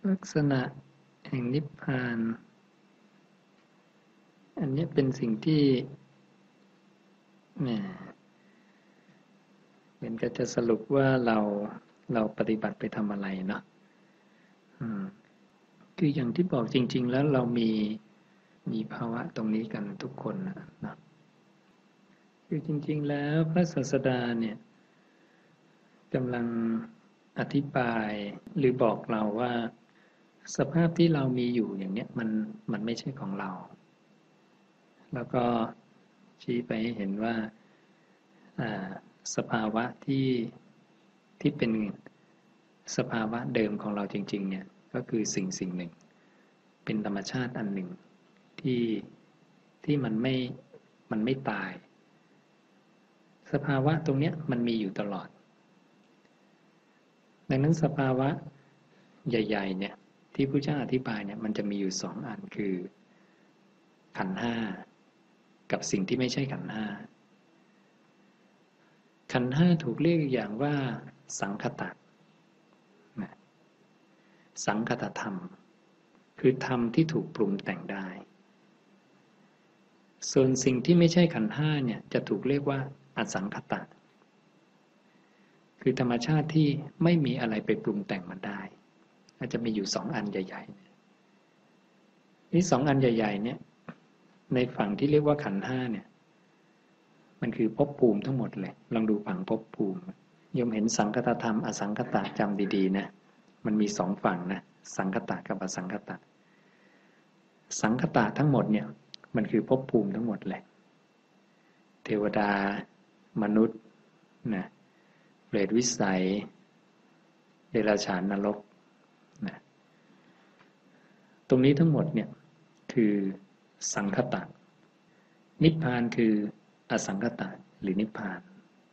ลักษณะแห่งนิพพานอันนี้เป็นสิ่งที่เนี่ยเหมือนกับจะสรุปว่าเราปฏิบัติไปทำอะไรเนาะคืออย่างที่บอกจริงๆแล้วเรามีภาวะตรงนี้กันทุกคนนะคือจริงๆแล้วพระศาสดาเนี่ยกำลังอธิบายหรือบอกเราว่าสภาพที่เรามีอยู่อย่างเนี้ยมันไม่ใช่ของเราแล้วก็ชี้ไปให้เห็นว่าสภาวะที่เป็นสภาวะเดิมของเราจริงๆเนี่ยก็คือสิ่งหนึ่งเป็นธรรมชาติอันหนึ่งที่มันไม่ตายสภาวะตรงเนี้ยมันมีอยู่ตลอดดังนั้นสภาวะใหญ่ๆเนี่ยที่พระเจ้าอธิบายเนี่ยมันจะมีอยู่สองอันคือขันธ์ห้ากับสิ่งที่ไม่ใช่ขันธ์ห้าขันธ์ห้าถูกเรียกอย่างว่าสังคตะสังคตธรรมคือธรรมที่ถูกปรุงแต่งได้ส่วนสิ่งที่ไม่ใช่ขันธ์ห้าเนี่ยจะถูกเรียกว่าอสังคตะคือธรรมชาติที่ไม่มีอะไรไปปรุงแต่งมันได้อาจจะมีอยู่สองอันใหญ่ๆนี่สองอันใหญ่ๆเนี่ยในฝั่งที่เรียกว่าขันธ์ห้าเนี่ยมันคือภพภูมิทั้งหมดเลยลองดูผังภพภูมิโยมเห็นสังคตธรรมอสังคตะจำดีๆนะมันมีสองฝั่งนะสังคตะกับอสังคตะสังคตะทั้งหมดเนี่ยมันคือภพภูมิทั้งหมดเลยเทวดามนุษย์นะเปรตวิสัยเดรัจฉานนรกนะตรงนี้ทั้งหมดเนี่ยคือสังคตะนิพพานคืออสังคตะหรือนิพพาน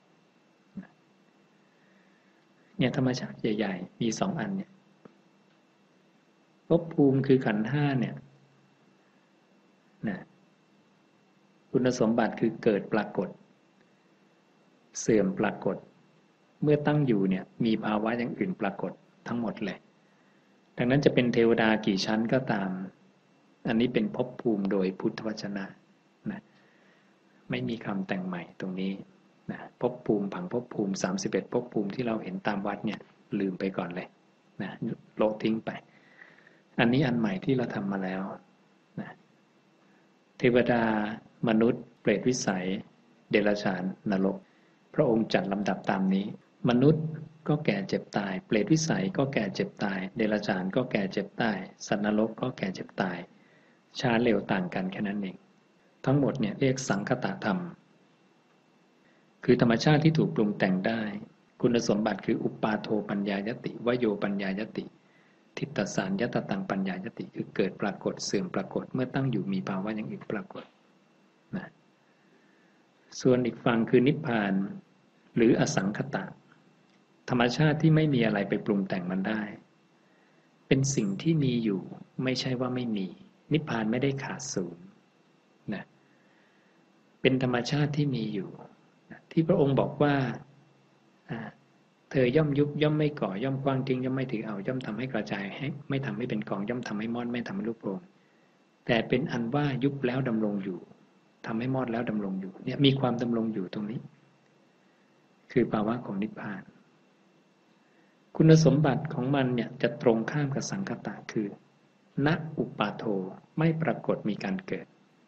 เนี่ยธรรมชาติใหญ่ๆมีสองอันเนี่ยภพภูมิคือขันธ์ห้าเนี่ยนะคุณสมบัติคือเกิดปรากฏเสื่อมปรากฏเมื่อตั้งอยู่เนี่ยมีภาวะอย่างอื่นปรากฏทั้งหมดเลยดังนั้นจะเป็นเทวดากี่ชั้นก็ตามอันนี้เป็นภพภูมิโดยพุทธวจนะนะไม่มีคำแต่งใหม่ตรงนี้นะภพภูมิผังภพภูมิ31ภพภูมิที่เราเห็นตามวัดเนี่ยลืมไปก่อนเลยนะโละทิ้งไปอันนี้อันใหม่ที่เราทำมาแล้วนะเทวดามนุษย์เปรตวิสัยเดรัจฉานนรกพระองค์จัดลำดับตามนี้มนุษย์ก็แก่เจ็บตายเปรตวิสัยก็แก่เจ็บตายเดรัจฉานก็แก่เจ็บตายสัตว์นรกก็แก่เจ็บตายช้าเร็วต่างกันแค่นั้นเองทั้งหมดเนี่ยเรียกสังคตธรรมคือธรรมชาติที่ถูกปรุงแต่งได้คุณสมบัติคืออุปปาโทปัญญายติวโยปัญญายติทิฏฐสารยตตังปัญญายติคือเกิดปรากฏเสื่อมปรากฏเมื่อตั้งอยู่มีภาวะอย่างอื่นปรากฏนะส่วนอีกฝั่งคือนิพพานหรืออสังคตะธรรมชาติที่ไม่มีอะไรไปปรุงแต่งมันได้เป็นสิ่งที่มีอยู่ไม่ใช่ว่าไม่มีนิพพานไม่ได้ขาดศูนย์นะเป็นธรรมชาติที่มีอยู่ที่พระองค์บอกว่าเธอย่อมยุบย่อมไม่ก่อย่อมกว้างทิ้งย่อมไม่ถือเอาย่อมทำให้กระจายให้ไม่ทำให้เป็นกองย่อมทำให้มอดไม่ทำให้ลุกโผล่แต่เป็นอันว่ายุบแล้วดำรงอยู่ทำให้มอดแล้วดำรงอยู่เนี่ยมีความดำรงอยู่ตรงนี้คือภาวะของนิพพานคุณสมบัติของมันเนี่ยจะตรงข้ามกับสังคตะคือณอุปาโทไม่ปรากฏมีการเกิด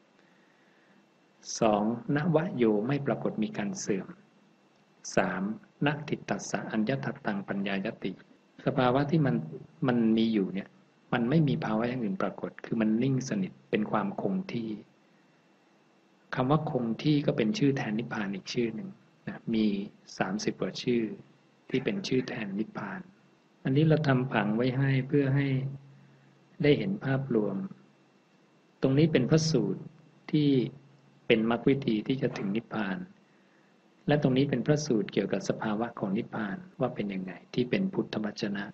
2ณวโยไม่ปรากฏมีการเสื่อม3ณทิฏฐัสสะอัญญทัตตังปัญญายติสภาวะที่มันมีอยู่เนี่ยมันไม่มีภาวะอย่างอื่นปรากฏคือมันนิ่งสนิทเป็นความคงที่คำว่าคงที่ก็เป็นชื่อแทนนิพพานอีกชื่อหนึ่งนะมี30กว่าชื่อที่เป็นชื่อแทนนิพพานอันนี้เราทำผังไว้ให้เพื่อให้ได้เห็นภาพรวมตรงนี้เป็นพระสูตรที่เป็นมรรควิธีที่จะถึงนิพพานและตรงนี้เป็นพระสูตรเกี่ยวกับสภาวะของนิพพานว่าเป็นยังไงที่เป็นพุทธวจนะ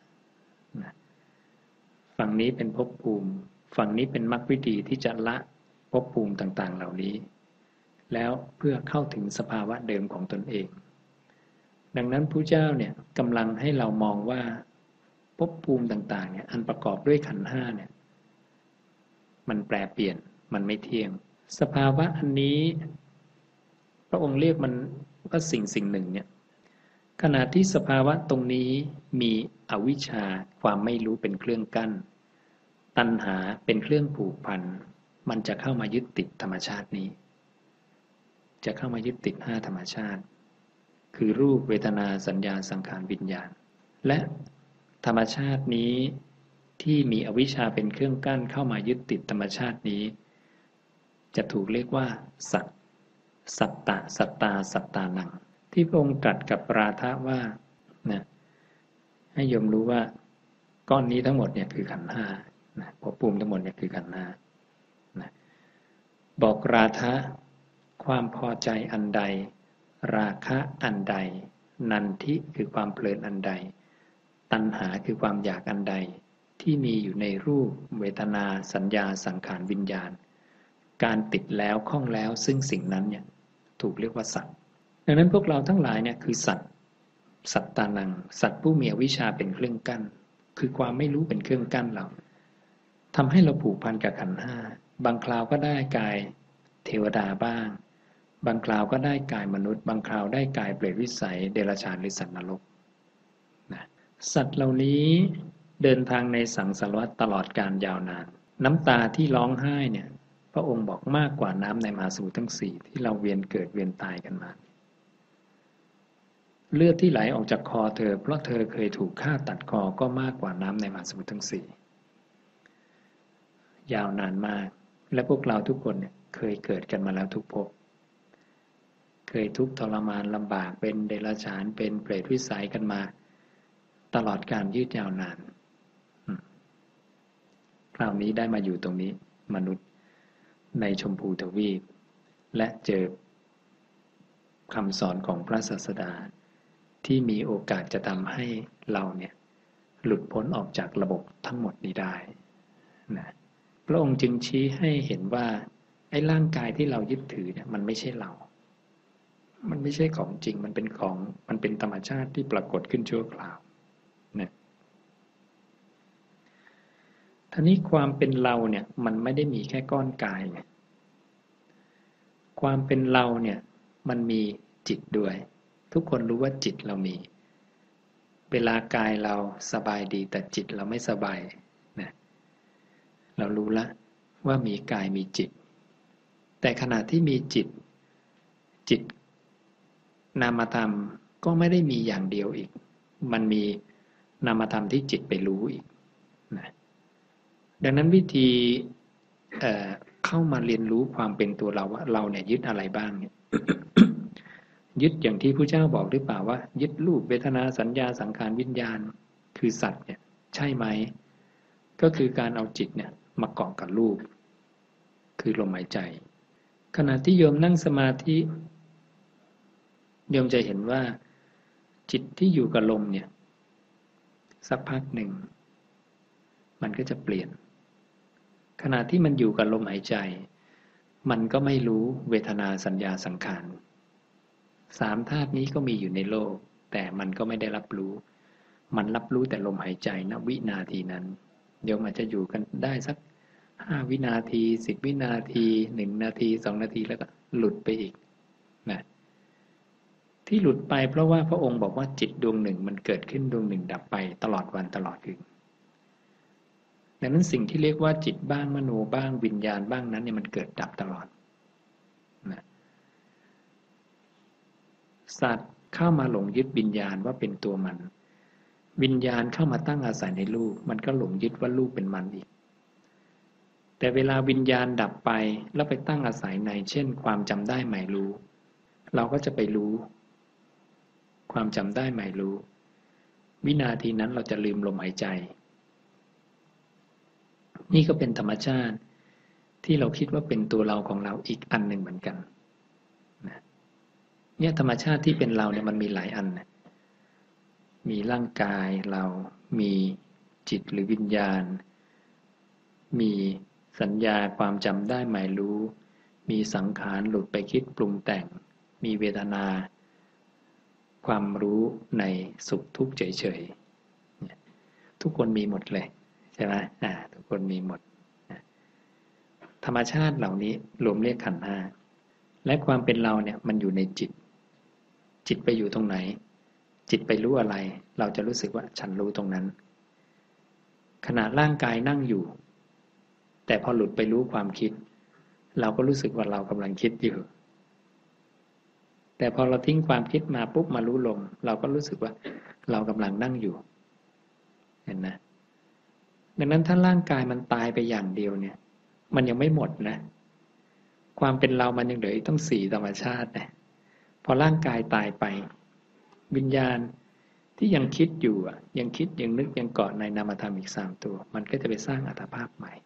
ฝั่งนี้เป็นภพภูมิฝั่งนี้เป็นมรรควิธีที่จะละภพภูมิต่างๆเหล่านี้แล้วเพื่อเข้าถึงสภาวะเดิมของตนเองดังนั้นพระเจ้าเนี่ยกำลังให้เรามองว่าภพภูมิต่างๆเนี่ยอันประกอบด้วยขันธ์ห้าเนี่ยมันแปรเปลี่ยนมันไม่เที่ยงสภาวะอันนี้พระองค์เรียกมันว่าสิ่งหนึ่งเนี่ยขณะที่สภาวะตรงนี้มีอวิชชาความไม่รู้เป็นเครื่องกั้นตัณหาเป็นเครื่องผูกพันมันจะเข้ามายึดติดธรรมชาตินี้จะเข้ามายึดติดห้าธรรมชาติคือรูปเวทนาสัญญาสังขารวิญญาณและธรรมชาตินี้ที่มีอวิชชาเป็นเครื่องกั้นเข้ามายึดติดธรรมชาตินี้จะถูกเรียกว่าสัตตะสัตตาสัตตานังที่พระองค์ตรัสกับราธะว่านะให้โยมรู้ว่าก้อนนี้ทั้งหมดเนี่ยคือขันธ์ห้านะภพภูมิทั้งหมดเนี่ยคือขันธ์ห้านะบอกราธะความพอใจอันใดราคะอันใดนันทิคือความเพลินอันใดตัณหาคือความอยากอันใดที่มีอยู่ในรูปเวทนาสัญญาสังขารวิญญาณการติดแล้วข้องแล้วซึ่งสิ่งนั้นเนี่ยถูกเรียกว่าสัตว์ดังนั้นพวกเราทั้งหลายเนี่ยคือสัตตานังสัตว์ผู้มีอวิชชาเป็นเครื่องกั้นคือความไม่รู้เป็นเครื่องกั้นเราทำให้เราผูกพันกับขันธ์ห้าบางคราวก็ได้กายเทวดาบ้างบางคราวก็ได้กายมนุษย์บางคราวได้กายเปรตวิสัยเดรัจฉานหรือสัตว์นรกนะสัตว์เหล่านี้เดินทางในสังสารวัฏตลอดกาลยาวนานน้ำตาที่ร้องไห้เนี่ยพระองค์บอกมากกว่าน้ำในมหาสมุทรทั้งสี่ที่เราเวียนเกิดเวียนตายกันมาเลือดที่ไหลออกจากคอเธอเพราะเธอเคยถูกฆ่าตัดคอก็มากกว่าน้ำในมหาสมุทรทั้งสี่ยาวนานมากและพวกเราทุกคนเนี่ยเคยเกิดกันมาแล้วทุกภพเคยทุกข์ทรมานลำบากเป็นเดรัจฉานเป็นเปรตวิสัยกันมาตลอดการยืดยาวนานคราวนี้ได้มาอยู่ตรงนี้มนุษย์ในชมพูทวีปและเจอคำสอนของพระศาสดาที่มีโอกาสจะทำให้เราเนี่ยหลุดพ้นออกจากระบบทั้งหมดนี้ได้นะพระองค์จึงชี้ให้เห็นว่าไอ้ร่างกายที่เรายึดถือเนี่ยมันไม่ใช่เรามันไม่ใช่ของจริงมันเป็นธรรมชาติที่ปรากฏขึ้นชั่วคราวนะทีนี้ความเป็นเราเนี่ยมันไม่ได้มีแค่ก้อนกายไงความเป็นเราเนี่ยมันมีจิตด้วยทุกคนรู้ว่าจิตเรามีเวลากายเราสบายดีแต่จิตเราไม่สบายนะเรารู้ละว่ามีกายมีจิตแต่ขณะที่มีจิตนามธรรมก็ไม่ได้มีอย่างเดียวอีกมันมีนามธรรมที่จิตไปรู้อีกนะดังนั้นวิธีเข้ามาเรียนรู้ความเป็นตัวเราว่าเราเนี่ยยึดอะไรบ้างเนี่ย ยึดอย่างที่พระเจ้าบอกหรือเปล่าว่ายึดรูปเวทนาสัญญาสังขารวิญญาณคือสัตว์เนี่ยใช่ไหมก็คือการเอาจิตเนี่ยมาเกาะกับรูปคือลมหายใจขณะที่โยมนั่งสมาธิโยมจะเห็นว่าจิตที่อยู่กับลมเนี่ยสักพักหนึ่งมันก็จะเปลี่ยนขณะที่มันอยู่กับลมหายใจมันก็ไม่รู้เวทนาสัญญาสังขารสามธาตุนี้ก็มีอยู่ในโลกแต่มันก็ไม่ได้รับรู้มันรับรู้แต่ลมหายใจณวินาทีนั้นโยมอาจจะอยู่กันได้สัก5 วินาที10 วินาที1 นาที2 นาทีแล้วก็หลุดไปอีกนะที่หลุดไปเพราะว่าพระองค์บอกว่าจิตดวงหนึ่งมันเกิดขึ้นดวงหนึ่งดับไปตลอดวันตลอดคืนดังนั้นสิ่งที่เรียกว่าจิตบ้างมโนบ้างวิญญาณบ้างนั้นเนี่ยมันเกิดดับตลอดนะสัตว์เข้ามาหลงยึดวิญญาณว่าเป็นตัวมันวิญญาณเข้ามาตั้งอาศัยในรูปมันก็หลงยึดว่ารูปเป็นมันอีกแต่เวลาวิญญาณดับไปแล้วไปตั้งอาศัยในเช่นความจำได้หมายรู้เราก็จะไปรู้ความจำได้หมายรู้วินาทีนั้นเราจะลืมลมหายใจนี่ก็เป็นธรรมชาติที่เราคิดว่าเป็นตัวเราของเราอีกอันหนึ่งเหมือนกันนะเนี่ยธรรมชาติที่เป็นเราเนี่ยมันมีหลายอันนะมีร่างกายเรามีจิตหรือวิญญาณมีสัญญาความจำได้หมายรู้มีสังขารหลุดไปคิดปรุงแต่งมีเวทนาความรู้ในสุขทุกข์เฉยๆทุกคนมีหมดเลยใช่ไหมทุกคนมีหมดธรรมชาติเหล่านี้รวมเรียกขันธ์ห้าและความเป็นเราเนี่ยมันอยู่ในจิตจิตไปอยู่ตรงไหนจิตไปรู้อะไรเราจะรู้สึกว่าฉันรู้ตรงนั้นขณะร่างกายนั่งอยู่แต่พอหลุดไปรู้ความคิดเราก็รู้สึกว่าเรากำลังคิดอยู่แต่พอเราทิ้งความคิดมาปุ๊บมารู้ลมเราก็รู้สึกว่าเรากำลังนั่งอยู่เห็นนะดังนั้นถ้าร่างกายมันตายไปอย่างเดียวเนี่ยมันยังไม่หมดนะความเป็นเรามันยังเหลืออีกต้อง4ธรรมชาตินะพอร่างกายตายไปวิญญาณที่ยังคิดอยู่ยังคิดยังนึกยังเกาะในนามธรรมอีก3ตัวมันก็จะไปสร้างอัตภาพใหม่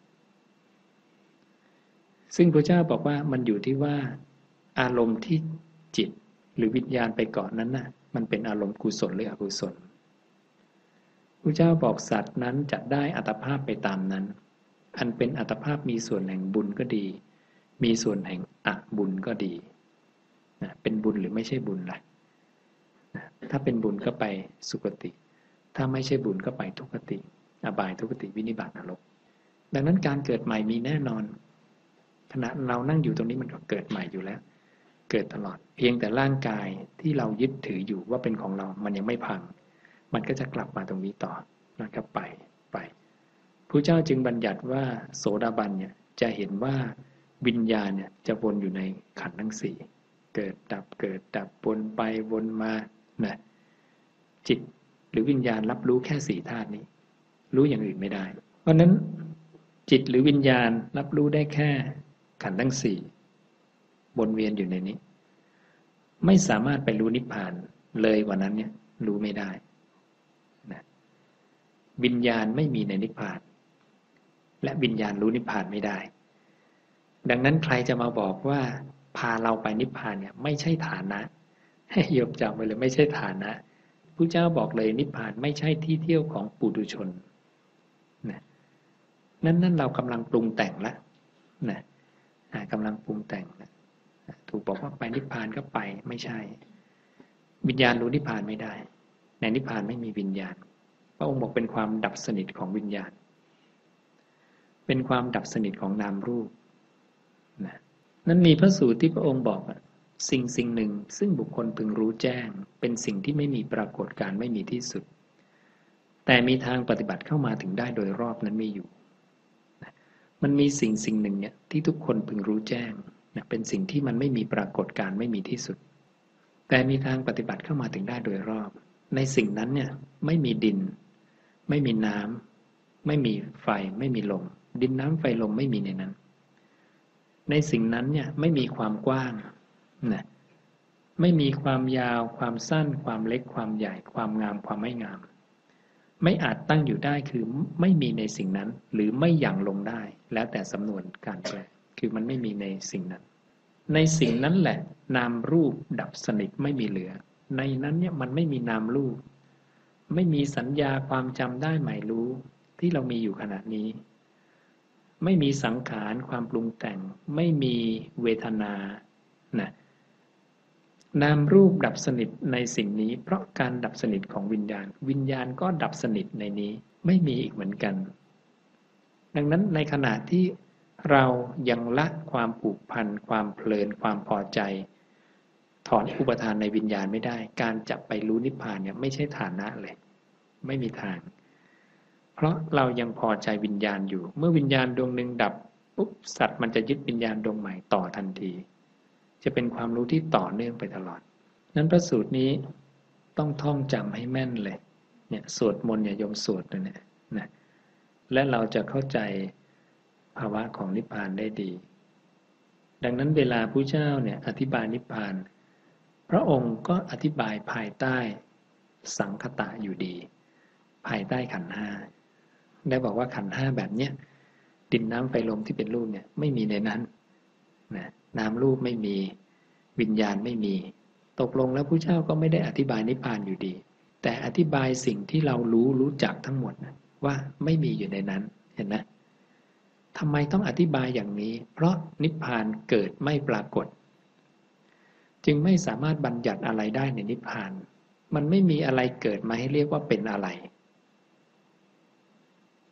ซึ่งพระเจ้าบอกว่ามันอยู่ที่ว่าอารมณ์ที่จิตหรือวิญญาณไปเกาะนั้นน่ะมันเป็นอารมณ์กุศลหรืออกุศลพระเจ้าบอกสัตว์นั้นจะได้อัตภาพไปตามนั้นอันเป็นอัตภาพมีส่วนแห่งบุญก็ดีมีส่วนแห่งอบุญก็ดีนะเป็นบุญหรือไม่ใช่บุญล่ะนะถ้าเป็นบุญก็ไปสุคติถ้าไม่ใช่บุญก็ไปทุกขติอบายทุกขติวินิบาตนรกดังนั้นการเกิดใหม่มีแน่นอนขณะเรานั่งอยู่ตรงนี้มันก็เกิดใหม่อยู่แล้วเกิดตลอดเพียงแต่ร่างกายที่เรายึดถืออยู่ว่าเป็นของเรามันยังไม่พังมันก็จะกลับมาตรงนี้ต่อแล้วก็ไปพระเจ้าจึงบัญญัติว่าโสดาบันเนี่ยจะเห็นว่าวิญญาณเนี่ยจะวนอยู่ในขันธ์ทั้งสี่เกิดดับวนไปวนมานะจิตหรือวิญญาณรับรู้แค่สี่ธาตุนี้รู้อย่างอื่นไม่ได้เพราะนั้นจิตหรือวิญญาณรับรู้ได้แค่ขันธ์ทั้งสี่วนเวียนอยู่ในนี้ไม่สามารถไปรู้นิพพานเลยกว่านั้นเนี่ยรู้ไม่ได้นะวิญญาณไม่มีในนิพพานและวิญญาณรู้นิพพานไม่ได้ดังนั้นใครจะมาบอกว่าพาเราไปนิพพานเนี่ยไม่ใช่ฐานะให้โยมจำไว้เลยไม่ใช่ฐานะพระเจ้าบอกเลยนิพพานไม่ใช่ที่เที่ยวของปุถุชนนะนั่นเรากำลังปรุงแต่งแล้วนะกำลังปรุงแต่งนะถูกบอกว่าไปนิพพานก็ไปไม่ใช่วิญญาณรู้นิพพานไม่ได้ในนิพพานไม่มีวิญญาณพระองค์บอกเป็นความดับสนิทของวิญญาณเป็นความดับสนิทของนามรูปนะนั้นมีพระสูตรที่พระองค์บอกสิ่งหนึ่งซึ่งบุคคลพึงรู้แจ้งเป็นสิ่งที่ไม่มีปรากฏการไม่มีที่สุดแต่มีทางปฏิบัติเข้ามาถึงได้โดยรอบนั้นมีอยู่นะมันมีสิ่งหนึ่งเนี่ยที่ทุกคนพึงรู้แจ้งนะเป็นสิ่งที่มันไม่มีปรากฏการไม่มีที่สุดแต่มีทางปฏิบัติเข้ามาถึงได้โดยรอบในสิ่งนั้นเนี่ยไม่มีดินไม่มีน้ำไม่มีไฟไม่มีลมดินน้ำไฟลมไม่มีในนั้นในสิ่งนั้นเนี่ยไม่มีความกว้างนะไม่มีความยาวความสั้นความเล็กความใหญ่ความงามความไม่งามไม่อาจตั้งอยู่ได้คือไม่มีในสิ่งนั้นหรือไม่หยั่งลงได้แล้วแต่สำนวนการแปลคือมันไม่มีในสิ่งนั้นในสิ่งนั้นแหละนามรูปดับสนิทไม่มีเหลือในนั้นเนี่ยมันไม่มีนามรูปไม่มีสัญญาความจำได้หมายรู้ที่เรามีอยู่ขณะนี้ไม่มีสังขารความปรุงแต่งไม่มีเวทนานะนามรูปดับสนิทในสิ่งนี้เพราะการดับสนิทของวิญญาณวิญญาณก็ดับสนิทในนี้ไม่มีอีกเหมือนกันดังนั้นในขณะที่เรายังละความผูกพันความเพลินความพอใจถอนอุปทานในวิญญาณไม่ได้การจะไปรู้นิพพานเนี่ยไม่ใช่ฐานะเลยไม่มีทางเพราะเรายังพอใจวิญญาณอยู่เมื่อวิญญาณดวงหนึ่งดับปุ๊บสัตว์มันจะยึดวิญญาณดวงใหม่ต่อทันทีจะเป็นความรู้ที่ต่อเนื่องไปตลอดนั้นพระสูตรนี้ต้องท่องจำให้แม่นเลยเนี่ยสวดมนต์เนี่ยโยมสวดเลยเนี่ยนะและเราจะเข้าใจภาวะของนิพพานได้ดีดังนั้นเวลาพระเจ้าเนี่ยอธิบายนิพพานพระองค์ก็อธิบายภายใต้สังคตะอยู่ดีภายใต้ขันธ์ห้าได้บอกว่าขันธ์ห้าแบบเนี้ยดินน้ำไฟลมที่เป็นรูปเนี่ยไม่มีในนั้นนะนามรูปไม่มีวิญญาณไม่มีตกลงแล้วพระเจ้าก็ไม่ได้อธิบายนิพพานอยู่ดีแต่อธิบายสิ่งที่เรารู้จักทั้งหมดว่าไม่มีอยู่ในนั้นเห็นไหมทำไมต้องอธิบายอย่างนี้เพราะนิพพานเกิดไม่ปรากฏจึงไม่สามารถบัญญัติอะไรได้ในนิพพานมันไม่มีอะไรเกิดมาให้เรียกว่าเป็นอะไร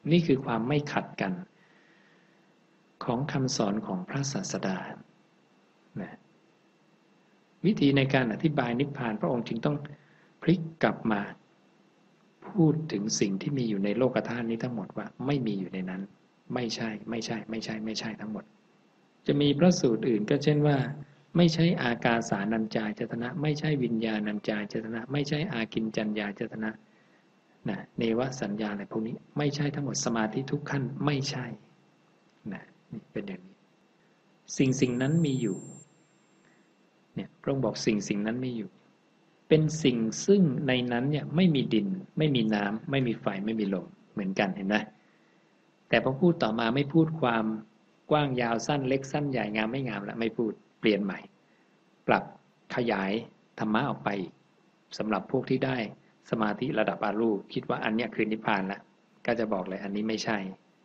นี่คือความไม่ขัดกันของคำสอนของพระศาสดานะวิธีในการอธิบายนิพพานพระองค์จึงต้องพลิกกลับมาพูดถึงสิ่งที่มีอยู่ในโลกธาตุนี้ทั้งหมดว่าไม่มีอยู่ในนั้นไม่ใช่ทั้งหมดจะมีพระสูตรอื่นก็เช่นว่าไม่ใช่อากาสานัญจายตนะไม่ใช่วิญญาณัญจายตนะไม่ใช่อากิญจัญญายตนะนะเนวสัญญาอะไรพวกนี้ไม่ใช่ทั้งหมดสมาธิทุกขั้นไม่ใช่นะนี่เป็นอย่างนี้สิ่งนั้นมีอยู่เนี่ยพระองค์บอกสิ่งนั้นมีอยู่เป็นสิ่งซึ่งในนั้นเนี่ยไม่มีดินไม่มีน้ำไม่มีไฟไม่มีลมเหมือนกันเห็นไหมแต่พอพูดต่อมาไม่พูดความกว้างยาวสั้นเล็กสั้นใหญ่งามไม่งามแล้วไม่พูดเปลี่ยนใหม่ปรับขยายธรรมะออกไปสำหรับพวกที่ได้สมาธิระดับอารูปคิดว่าอันนี้คือนิพพานละก็จะบอกเลยอันนี้ไม่ใช่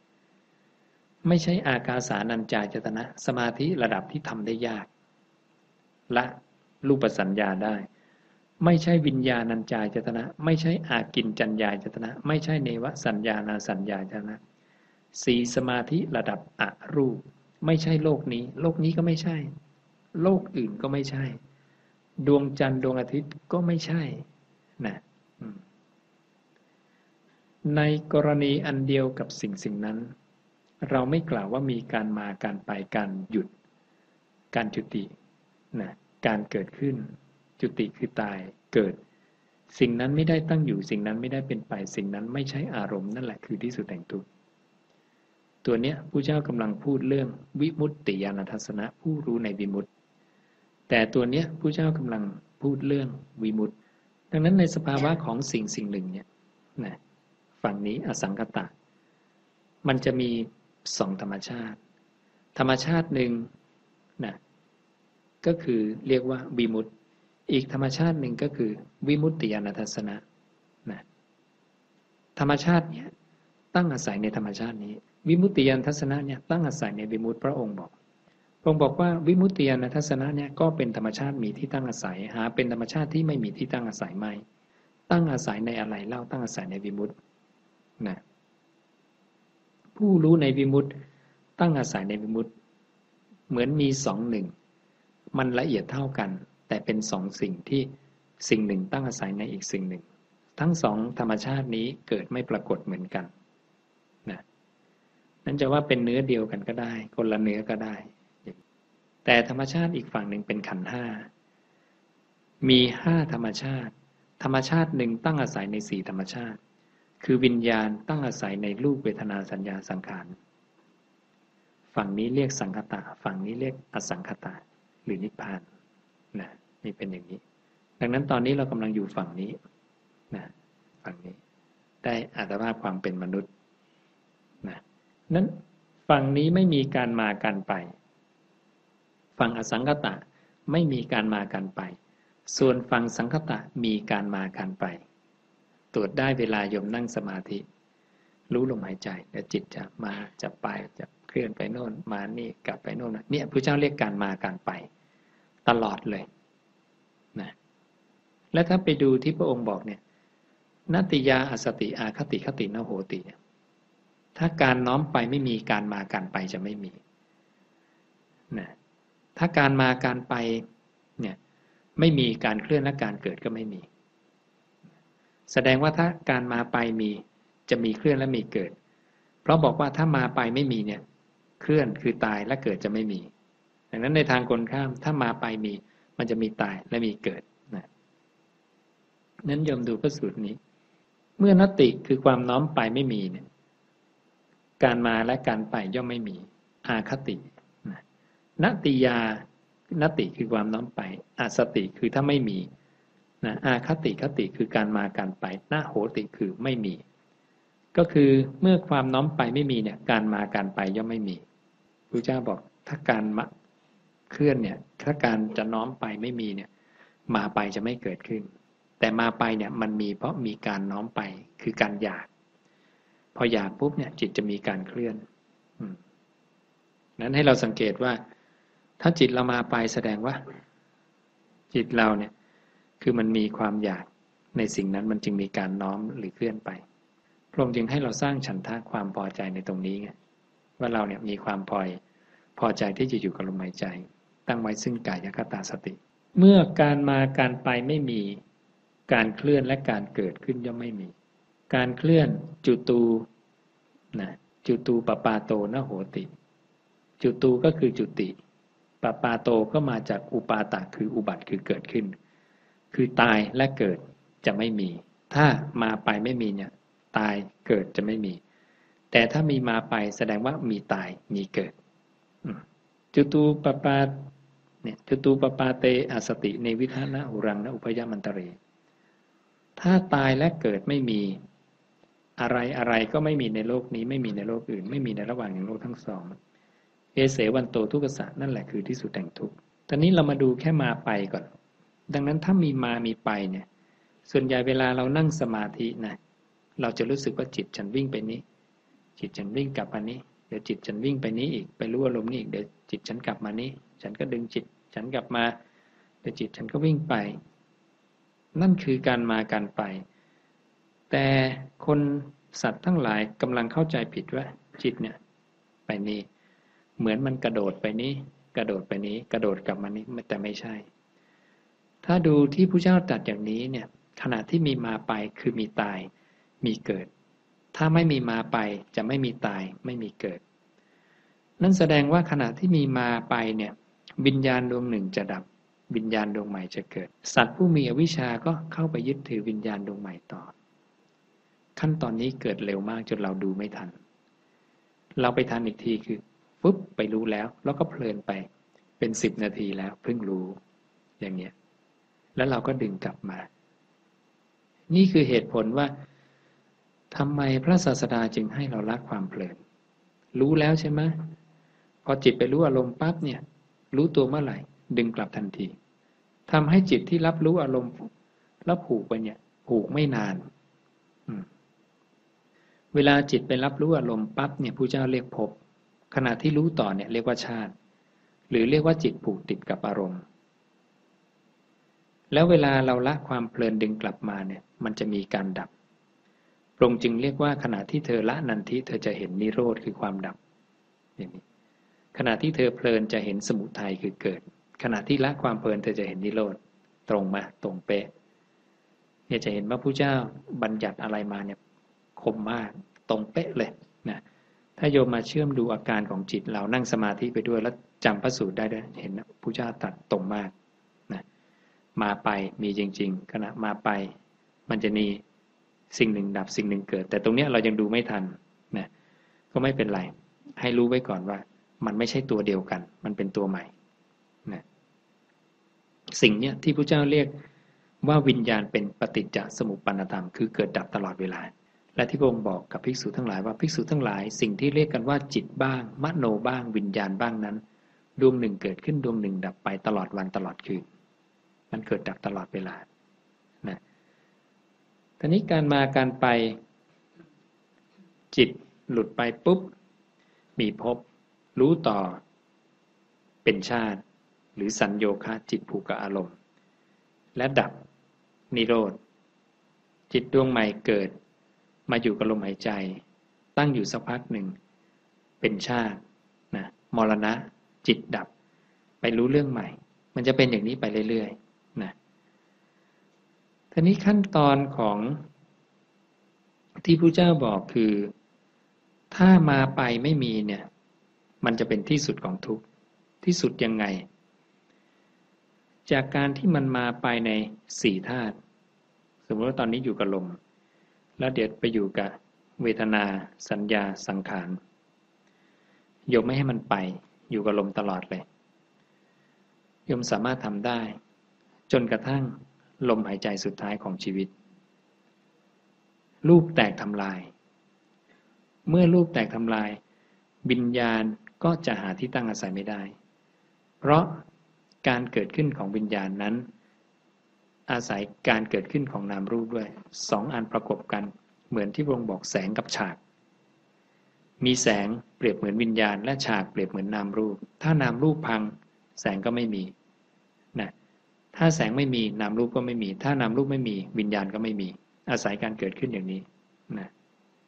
อากาสานัญจายตนะสมาธิระดับที่ทำได้ยากละรูปสัญญาได้ไม่ใช่วิญญาณัญจายตนะไม่ใช่อากินจัญญายตนะไม่ใช่เนวสัญญานาสัญญายตนะสีสมาธิระดับอรูปไม่ใช่โลกนี้ก็ไม่ใช่โลกอื่นก็ไม่ใช่ดวงจันทร์ดวงอาทิตย์ก็ไม่ใช่นะในกรณีอันเดียวกับสิ่งนั้นเราไม่กล่าวว่ามีการมาการไปการหยุดการจุตินะการเกิดขึ้นจุติคือตายเกิดสิ่งนั้นไม่ได้ตั้งอยู่สิ่งนั้นไม่ได้เป็นไปสิ่งนั้นไม่ใช่อารมณ์นั่นแหละคือที่สุดแห่งทุกข์ตัวเนี้ยพระเจ้ากำลังพูดเรื่องวิมุตติญาณทัสสนะผู้รู้ในวิมุตติแต่ตัวเนี้ยพระเจ้ากำลังพูดเรื่องวิมุตติดังนั้นในสภาวะของสิ่งหนึ่งเนี่ยนะฝั่งนี้อสังคตะมันจะมีสองธรรมชาติหนึ่งนะก็คือเรียกว่าวิมุตติอีกธรรมชาติหนึ่งก็คือวิมุตติญาณทัสสนะนะธรรมชาติเนี่ยตั้งอาศัยในธรรมชาตินี้วิมุตติญาณทัสสนะเนี่ยตั้งอาศัยในวิมุตติพระองค์บอกว่าวิมุตติญาณทัสสนะเนี่ยก็เป็นธรรมชาติมีที่ตั้งอาศัยหาเป็นธรรมชาติที่ไม่มีที่ตั้งอาศัยไม่ตั้งอาศัยในอะไรเล่าตั้งอาศัยในวิมุตตินะผู้รู้ในวิมุตติตั้งอาศัยในวิมุตติเหมือนมีสองหนึ่งมันละเอียดเท่ากันแต่เป็นสองสิ่งที่สิ่งหนึ่งตั้งอาศัยในอีกสิ่งหนึ่งทั้งสองธรรมชาตินี้เกิดไม่ปรากฏเหมือนกันนะนั้นจะว่าเป็นเนื้อเดียวกันก็ได้คนละเนื้อก็ได้แต่ธรรมชาติอีกฝั่งหนึ่งเป็นขันธ์ห้ามีห้าธรรมชาติหนึ่งตั้งอาศัยในสี่ธรรมชาติคือวิญญาณตั้งอาศัยในรูปเวทนาสัญญาสังขารฝั่งนี้เรียกสังคตะฝั่งนี้เรียกอสังคตะหรือนิพพานนะนี่เป็นอย่างนี้ดังนั้นตอนนี้เรากำลังอยู่ฝั่งนี้นะฝั่งนี้ได้อัตภาพความเป็นมนุษย์นะนั้นฝั่งนี้ไม่มีการมาการไปฝั่งอสังคตะไม่มีการมาการไปส่วนฝั่งสังคตะมีการมาการไปตรวจได้เวลาโยมนั่งสมาธิรู้ลมหายใจแล้วจิตจะมาจะไปจะเคลื่อนไปโน่นมานี่กลับไปโน่นเนี่ยพระเจ้าเรียกการมาการไปตลอดเลยนะและถ้าไปดูที่พระองค์บอกเนี่ยนัตติยาอสติอาคติคตินโหติถ้าการน้อมไปไม่มีการมาการไปจะไม่มีนะถ้าการมาการไปเนี่ยไม่มีการเคลื่อนและการเกิดก็ไม่มีแสดงว่าถ้าการมาไปมีจะมีเคลื่อนและมีเกิดเพราะบอกว่าถ้ามาไปไม่มีเนี่ยเคลื่อนคือตายและเกิดจะไม่มีดังนั้นในทางกลข้ามถ้ามาไปมีมันจะมีตายและมีเกิดนะนั้นโยมดูพระสูตรนี้เมื่อนัตติคือความน้อมไปไม่มีเนี่ยการมาและการไปย่อมไม่มีอาคตินะนัตติยานตติคือความน้อมไปอาสติคือถ้าไม่มีนะอาคติคติคือการมาการไปนาโหติคือไม่มีก็คือเมื่อความน้อมไปไม่มีเนี่ยการมาการไปย่อมไม่มีพระเจ้าบอกถ้าการเคลื่อนเนี่ยถ้าการจะน้อมไปไม่มีเนี่ยมาไปจะไม่เกิดขึ้นแต่มาไปเนี่ยมันมีเพราะมีการน้อมไปคือการอยากพออยากปุ๊บเนี่ยจิตจะมีการเคลื่อนนั้นให้เราสังเกตว่าถ้าจิตเรามาไปแสดงว่าจิตเราเนี่ยคือมันมีความอยากในสิ่งนั้นมันจึงมีการน้อมหรือเคลื่อนไปพระองค์จึงให้เราสร้างฉันทะความพอใจในตรงนี้ไงว่าเราเนี่ยมีความพอใจที่จะอยู่กับลมหายใจตั้งไว้ซึ่งกายคตาสติเมื่อการมาการไปไม่มีการเคลื่อนและการเกิดขึ้นย่อมไม่มีการเคลื่อนจุตูนะจุตูปปาโตนะโหติจุตูก็คือจุติปปาโตก็มาจากอุปาตะคืออุบัติคือเกิดขึ้นคือตายและเกิดจะไม่มีถ้ามาไปไม่มีเนี่ยตายเกิดจะไม่มีแต่ถ้ามีมาไปแสดงว่ามีตายมีเกิดจุตูปปาเนี่ยจุตูปปาเตอสติเนวิธานะหุรังนะอุพยมันตเรถ้าตายและเกิดไม่มีอะไรก็ไม่มีในโลกนี้ไม่มีในโลกอื่นไม่มีในระหว่างอย่างโลกทั้งสองเอเสวันโตทุกขสัจนั่นแหละคือที่สุดแห่งทุกข์ตอนนี้เรามาดูแค่มาไปก่อนดังนั้นถ้ามีมามีไปเนี่ยส่วนใหญ่เวลาเรานั่งสมาธินะเราจะรู้สึกว่าจิตฉันวิ่งไปนี้จิตฉันวิ่งกลับมานี้เดี๋ยวจิตฉันวิ่งไปนี้อีกไปรู้อารมณ์นี้อีกเดี๋ยวจิตฉันกลับมานี้ฉันก็ดึงจิตฉันกลับมาเดี๋ยวจิตฉันก็วิ่งไปนั่นคือการมาการไปแต่คนสัตว์ทั้งหลายกำลังเข้าใจผิดว่าจิตเนี่ยไปนี้เหมือนมันกระโดดไปนี้กระโดดไปนี้กระโดดกลับมานี้แต่ไม่ใช่ถ้าดูที่พระเจ้าตรัสอย่างนี้เนี่ยขณะที่มีมาไปคือมีตายมีเกิดถ้าไม่มีมาไปจะไม่มีตายไม่มีเกิดนั่นแสดงว่าขณะที่มีมาไปเนี่ยวิญญาณดวงหนึ่งจะดับวิญญาณดวงใหม่จะเกิดสัตว์ผู้มีอวิชชาก็เข้าไปยึดถือวิญญาณดวงใหม่ต่อขั้นตอนนี้เกิดเร็วมากจนเราดูไม่ทันเราไปทันอีกทีคือปุ๊บไปรู้แล้วก็เพลินไปเป็น10 นาทีแล้วเพิ่งรู้อย่างเงี้ยแล้วเราก็ดึงกลับมานี่คือเหตุผลว่าทำไมพระศาสดาจึงให้เราละความเพลินรู้แล้วใช่ไหมพอจิตไปรู้อารมณ์ปั๊บเนี่ยรู้ตัวเมื่อไหร่ดึงกลับทันทีทำให้จิตที่รับรู้อารมณ์แล้วผูกไปเนี่ยผูกไม่นานเวลาจิตไปรับรู้อารมณ์ปั๊บเนี่ยผู้เจ้าเรียกภพขณะที่รู้ต่อเนี่ยเรียกว่าชาติหรือเรียกว่าจิตผูกติดกับอารมณ์แล้วเวลาเราละความเพลินดึงกลับมาเนี่ยมันจะมีการดับพระองค์จึงเรียกว่าขณะที่เธอละนันทิเธอจะเห็นนิโรธคือความดับอย่างนี้ขณะที่เธอเพลินจะเห็นสมุทัยคือเกิดขณะที่ละความเพลินเธอจะเห็นนิโรธตรงมาตรงเป๊ะเนี่ยจะเห็นว่าพระเจ้าบัญญัติอะไรมาเนี่ยคมมากตรงเป๊ะเลยนะถ้าโยมมาเชื่อมดูอาการของจิตเรานั่งสมาธิไปด้วยแล้วจำพระสูตรได้ด้วยเห็นพระเจ้าตรัสตรงมากนะมาไปมีจริงๆขณะมาไปมันจะมีสิ่งหนึ่งดับสิ่งหนึ่งเกิดแต่ตรงนี้เรายังดูไม่ทันนะก็ไม่เป็นไรให้รู้ไว้ก่อนว่ามันไม่ใช่ตัวเดียวกันมันเป็นตัวใหม่นะสิ่งเนี้ยที่พระเจ้าเรียกว่าวิญญาณเป็นปฏิจจสมุปปนธรรมคือเกิดดับตลอดเวลาและที่พระองค์บอกกับภิกษุทั้งหลายว่าภิกษุทั้งหลายสิ่งที่เรียกกันว่าจิตบ้างมโนบ้างวิญญาณบ้างนั้นดวงหนึ่งเกิดขึ้นดวงหนึ่งดับไปตลอดวันตลอดคืนมันเกิดดับตลอดเวลานะทีนี้การมาการไปจิตหลุดไปปุ๊บมีภพรู้ต่อเป็นชาติหรือสัญโยคะจิตผูกกับอารมณ์และดับนิโรธจิตดวงใหม่เกิดมาอยู่กับลมหายใจตั้งอยู่สักพักหนึ่งเป็นชาตินะมรณะจิตดับไปรู้เรื่องใหม่มันจะเป็นอย่างนี้ไปเรื่อยๆนะทีนี้ขั้นตอนของที่พระเจ้าบอกคือถ้ามาไปไม่มีเนี่ยมันจะเป็นที่สุดของทุกข์ที่สุดยังไงจากการที่มันมาไปใน4 ธาตุสมมติว่าตอนนี้อยู่กับลมแล้วเดี๋ยวไปอยู่กับเวทนาสัญญาสังขารโยมไม่ให้มันไปอยู่กับลมตลอดเลยโยมสามารถทำได้จนกระทั่งลมหายใจสุดท้ายของชีวิตรูปแตกทำลายเมื่อรูปแตกทำลายวิญญาณก็จะหาที่ตั้งอาศัยไม่ได้เพราะการเกิดขึ้นของวิญญาณนั้นอาศัยการเกิดขึ้นของนามรูปด้วย2 อันประกบกันเหมือนที่พระองค์บอกแสงกับฉากมีแสงเปรียบเหมือนวิญญาณและฉากเปรียบเหมือนนามรูปถ้านามรูปพังแสงก็ไม่มีนะถ้าแสงไม่มีนามรูปก็ไม่มีถ้านามรูปไม่มีวิญญาณก็ไม่มีอาศัยการเกิดขึ้นอย่างนี้นะ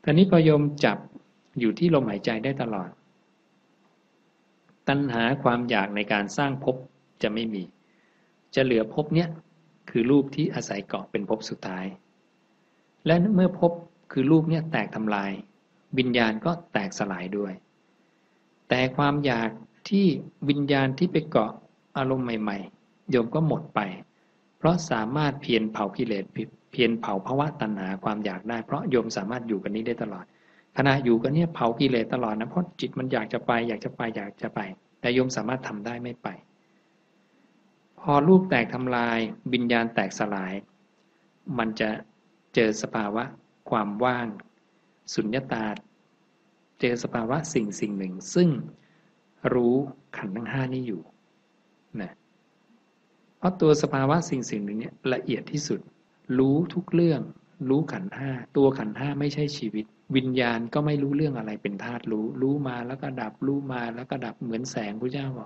ตอนนี้พอโยมจับอยู่ที่ลมหายใจได้ตลอดตัณหาความอยากในการสร้างภพจะไม่มีจะเหลือภพเนี้ยคือรูปที่อาศัยเกาะเป็นภพสุดท้ายและเมื่อภพคือรูปเนี้ยแตกทำลายวิญญาณก็แตกสลายด้วยแต่ความอยากที่วิญญาณที่ไปเกาะอารมณ์ใหม่ๆโยมก็หมดไปเพราะสามารถเพียรเผากิเลสเพียรเผาภวะตัณหาความอยากได้เพราะโยมสามารถอยู่กันนี้ได้ตลอดขณะอยู่กันเนี่ยเผากิเลสตลอดนะเพราะจิตมันอยากจะไปอยากจะไปอยากจะไปแต่โยมสามารถทำได้ไม่ไปพอรูปแตกทำลายวิญญาณแตกสลายมันจะเจอสภาวะความว่างสุญญตาเจอสภาวะสิ่งหนึ่งซึ่งรู้ขันธ์ทั้งห้านี้อยู่นะเพราะตัวสภาวะสิ่งหนึ่งเนี่ยละเอียดที่สุดรู้ทุกเรื่องรู้ขันธ์ห้าตัวขันธ์ห้าไม่ใช่ชีวิตวิญญาณก็ไม่รู้เรื่องอะไรเป็นธาตุรู้มาแล้วก็ดับรู้มาแล้วก็ดับเหมือนแสงพระเจ้าบอก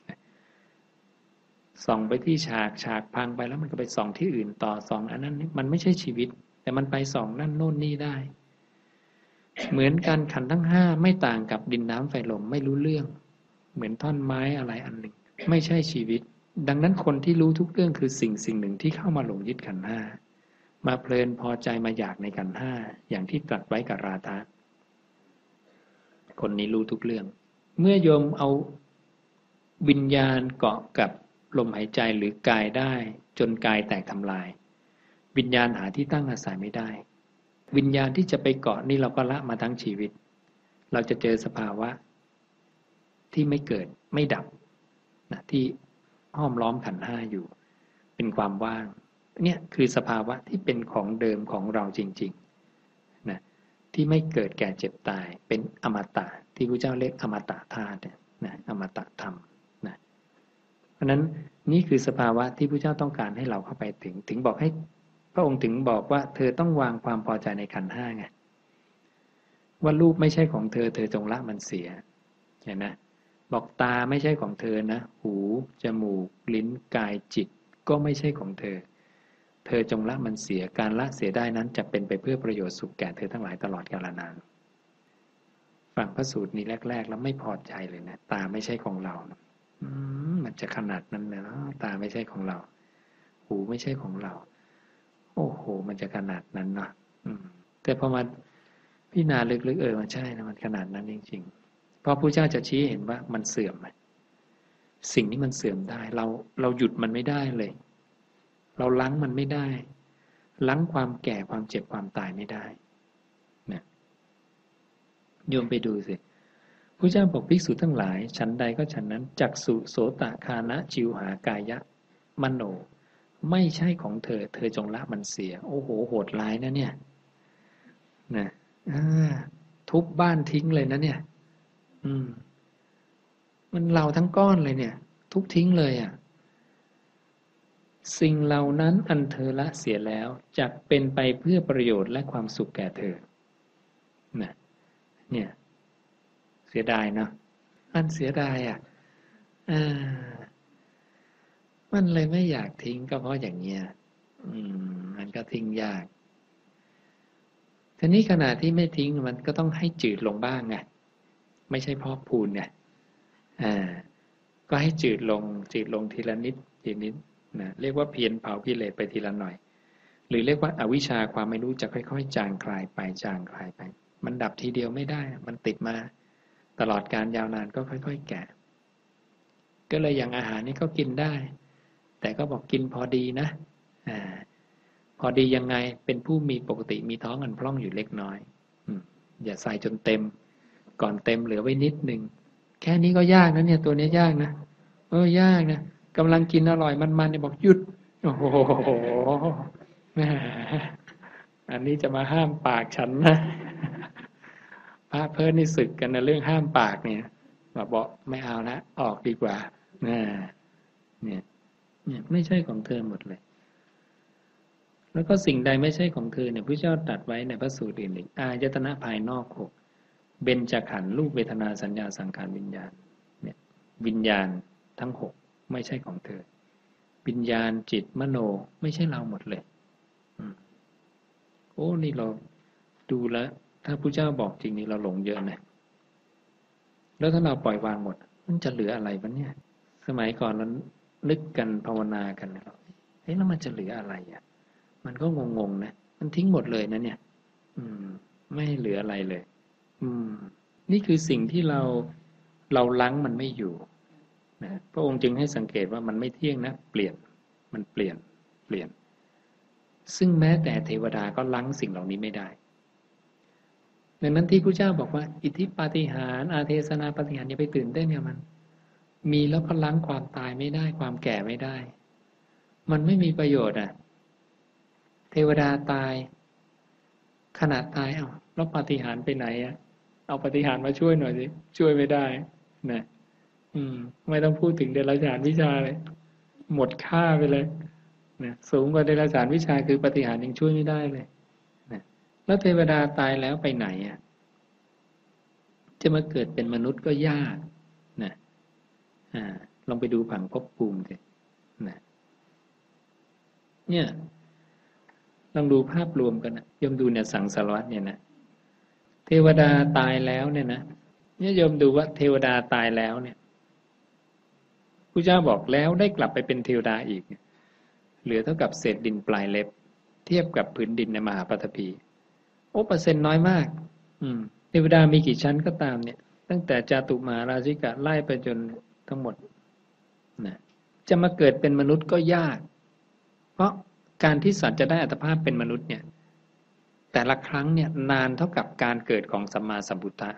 ส่องไปที่ฉากพังไปแล้วมันก็ไปส่องที่อื่นต่อส่องอันนั้นมันไม่ใช่ชีวิตแต่มันไปส่องนั่นโน่นนี่ได้เหมือนกันขันธ์ทั้งห้าไม่ต่างกับดินน้ำไฟลมไม่รู้เรื่องเหมือนท่อนไม้อะไรอันหนึ่งไม่ใช่ชีวิตดังนั้นคนที่รู้ทุกเรื่องคือสิ่งหนึ่งที่เข้ามาหลงยึดขันธ์ห้ามาเพลินพอใจมาอยากในขันธ์ห้าอย่างที่ตรัสไว้กับราธะคนนี้รู้ทุกเรื่องเมื่อโยมเอาวิญญาณเกาะกับลมหายใจหรือกายได้จนกายแตกทำลายวิญญาณหาที่ตั้งอาศัยไม่ได้วิญญาณที่จะไปเกาะนี่เราก็ละมาทั้งชีวิตเราจะเจอสภาวะที่ไม่เกิดไม่ดับนะที่ห้อมล้อมขันธ์ห้าอยู่เป็นความว่างเนี่ยคือสภาวะที่เป็นของเดิมของเราจริงๆนะที่ไม่เกิดแก่เจ็บตายเป็นอมตะที่พระเจ้าเรียกอมตะธาตุนะอมตะธรรมนะเพราะนั้นนี่คือสภาวะที่พระเจ้าต้องการให้เราเข้าไปถึงบอกให้พระองค์ถึงบอกว่าเธอต้องวางความพอใจในขันธ์ห้าไงว่ารูปไม่ใช่ของเธอจงละมันเสียเห็นไหมบอกตาไม่ใช่ของเธอนะหูจมูกลิ้นกายจิตก็ไม่ใช่ของเธอจงละมันเสียการละเสียได้นั้นจะเป็นไปเพื่อประโยชน์สุขแก่เธอทั้งหลายตลอดกาลนานฟังพระสูตรนี้แรกๆแล้วไม่พอใจเลยนะตาไม่ใช่ของเรามันจะขนาดนั้นเลยเนาะตาไม่ใช่ของเราหูไม่ใช่ของเราโอ้โหมันจะขนาดนั้นเนาะแต่พอมาพิจารณาลึกๆมันใช่นะมันขนาดนั้นจริงๆเพราะพระเจ้าจะชี้เห็นว่ามันเสื่อมสิ่งนี้มันเสื่อมได้เราหยุดมันไม่ได้เลยเราล้างมันไม่ได้ล้างความแก่ความเจ็บความตายไม่ได้นะโยมไปดูสิพระเจ้าบอกภิกษุทั้งหลายฉันใดก็ฉันนั้นจักษุโสตคานะจิวหากายะมโนไม่ใช่ของเธอจงละมันเสียโอ้โหโหดร้ายนะเนี่ยนะทุบบ้านทิ้งเลยนะเนี่ยมันเราทั้งก้อนเลยเนี่ยทุบทิ้งเลยอ่ะสิ่งเหล่านั้นอันเธอละเสียแล้วจักเป็นไปเพื่อประโยชน์และความสุขแก่เธอนะเนี่ยเสียดายเนาะมันเสียดายอ่ะมันเลยไม่อยากทิ้งก็เพราะอย่างเงี้ยมันก็ทิ้งยากทีนี้ขณะที่ไม่ทิ้งมันก็ต้องให้จืดลงบ้างไงไม่ใช่พอกพูนไงก็ให้จืดลงทีละนิดทีนิดนะเรียกว่าเพียรเผากิเลสไปทีละหน่อยหรือเรียกว่าอวิชชาความไม่รู้จะค่อยๆจางคลายไปมันดับทีเดียวไม่ได้มันติดมาตลอดการยาวนานก็ค่อยๆแก่ก็เลยอย่างอาหารนี่ก็กินได้แต่ก็บอกกินพอดีนะพอดียังไงเป็นผู้มีปกติมีท้องอันพร่องอยู่เล็กน้อยอย่าใส่จนเต็มก่อนเต็มเหลือไว้นิดหนึ่งแค่นี้ก็ยากนะเนี่ยตัวนี้ยากนะยากนะกำลังกินอร่อยมันเนี่ยบอกหยุดโอ้โหอันนี้จะมาห้ามปากฉันนะพระเพิ่นนี่ศึกกันในเรื่องห้ามปากเนี่ยบอกไม่เอาละออกดีกว่าเนี่ยไม่ใช่ของเธอหมดเลยแล้วก็สิ่งใดไม่ใช่ของเธอเนี่ยพระเจ้าตรัสไว้ในพระสูตรอื่นอีกอายตนะภายนอกหกเบญจขันธ์รูปเวทนาสัญญาสังขารวิญญาณเนี่ยวิญญาณทั้งหกไม่ใช่ของเธอวิญญาณจิตมโนไม่ใช่เราหมดเลยโอ้นี่เราดูแล้วถ้าพระเจ้าบอกจริงนี่เราหลงเยอะนะแล้วถ้าเราปล่อยวางหมดมันจะเหลืออะไรวะเนี่ยสมัยก่อนเรานึกกันภาวนากันเฮ้ยแล้วมันจะเหลืออะไรอ่ะมันก็งงๆนะมันทิ้งหมดเลยนะเนี่ยไม่เหลืออะไรเลยนี่คือสิ่งที่เราลังมันไม่อยู่นะพระองค์จึงให้สังเกตว่ามันไม่เที่ยงนะเปลี่ยนมันเปลี่ยนซึ่งแม้แต่เทวดาก็ลังสิ่งเหล่านี้ไม่ได้ดังนั้นที่พระเจ้าบอกว่าอิทธิปาฏิหาริย์อาเทศนาปาฏิหาริย์อย่าไปตื่นเต้นกับมันมีแล้วก็ลังความตายไม่ได้ความแก่ไม่ได้มันไม่มีประโยชน์อ่ะเทวดาตายขนาดตายแล้วปาฏิหาริย์ไปไหนอ่ะเอาปาฏิหาริย์มาช่วยหน่อยสิช่วยไม่ได้นะไม่ต้องพูดถึงเดรัจฉานวิชาเลยหมดค่าไปเลยนะสูงกว่าเดรัจฉานวิชาคือปาฏิหาริย์ยังช่วยไม่ได้เลยนะแล้วเทวดาตายแล้วไปไหนอ่ะจะมาเกิดเป็นมนุษย์ก็ยากนะลองไปดูผังภพภูมิสินะเนี่ยลองดูภาพรวมกันนะยมดูเนี่ยสังสารวัฏเนี่ยนะเทวดาตายแล้วเนี่ยนะเนี่ยโยมดูว่าเทวดาตายแล้วเนี่ยพระเจ้าบอกแล้วได้กลับไปเป็นเทวดาอีกเหลือเท่ากับเศษดินปลายเล็บเทียบกับผืนดินในมหาปฐพีเปอร์เซ็นต์น้อยมากเทวดามีกี่ชั้นก็ตามเนี่ยตั้งแต่จาตุมาราชิกะไล่ไปจนทั้งหมดนะจะมาเกิดเป็นมนุษย์ก็ยากเพราะการที่สัตว์จะได้อัตภาพเป็นมนุษย์เนี่ยแต่ละครั้งเนี่ยนานเท่ากับการเกิดของสัมมาสัมพุทธะ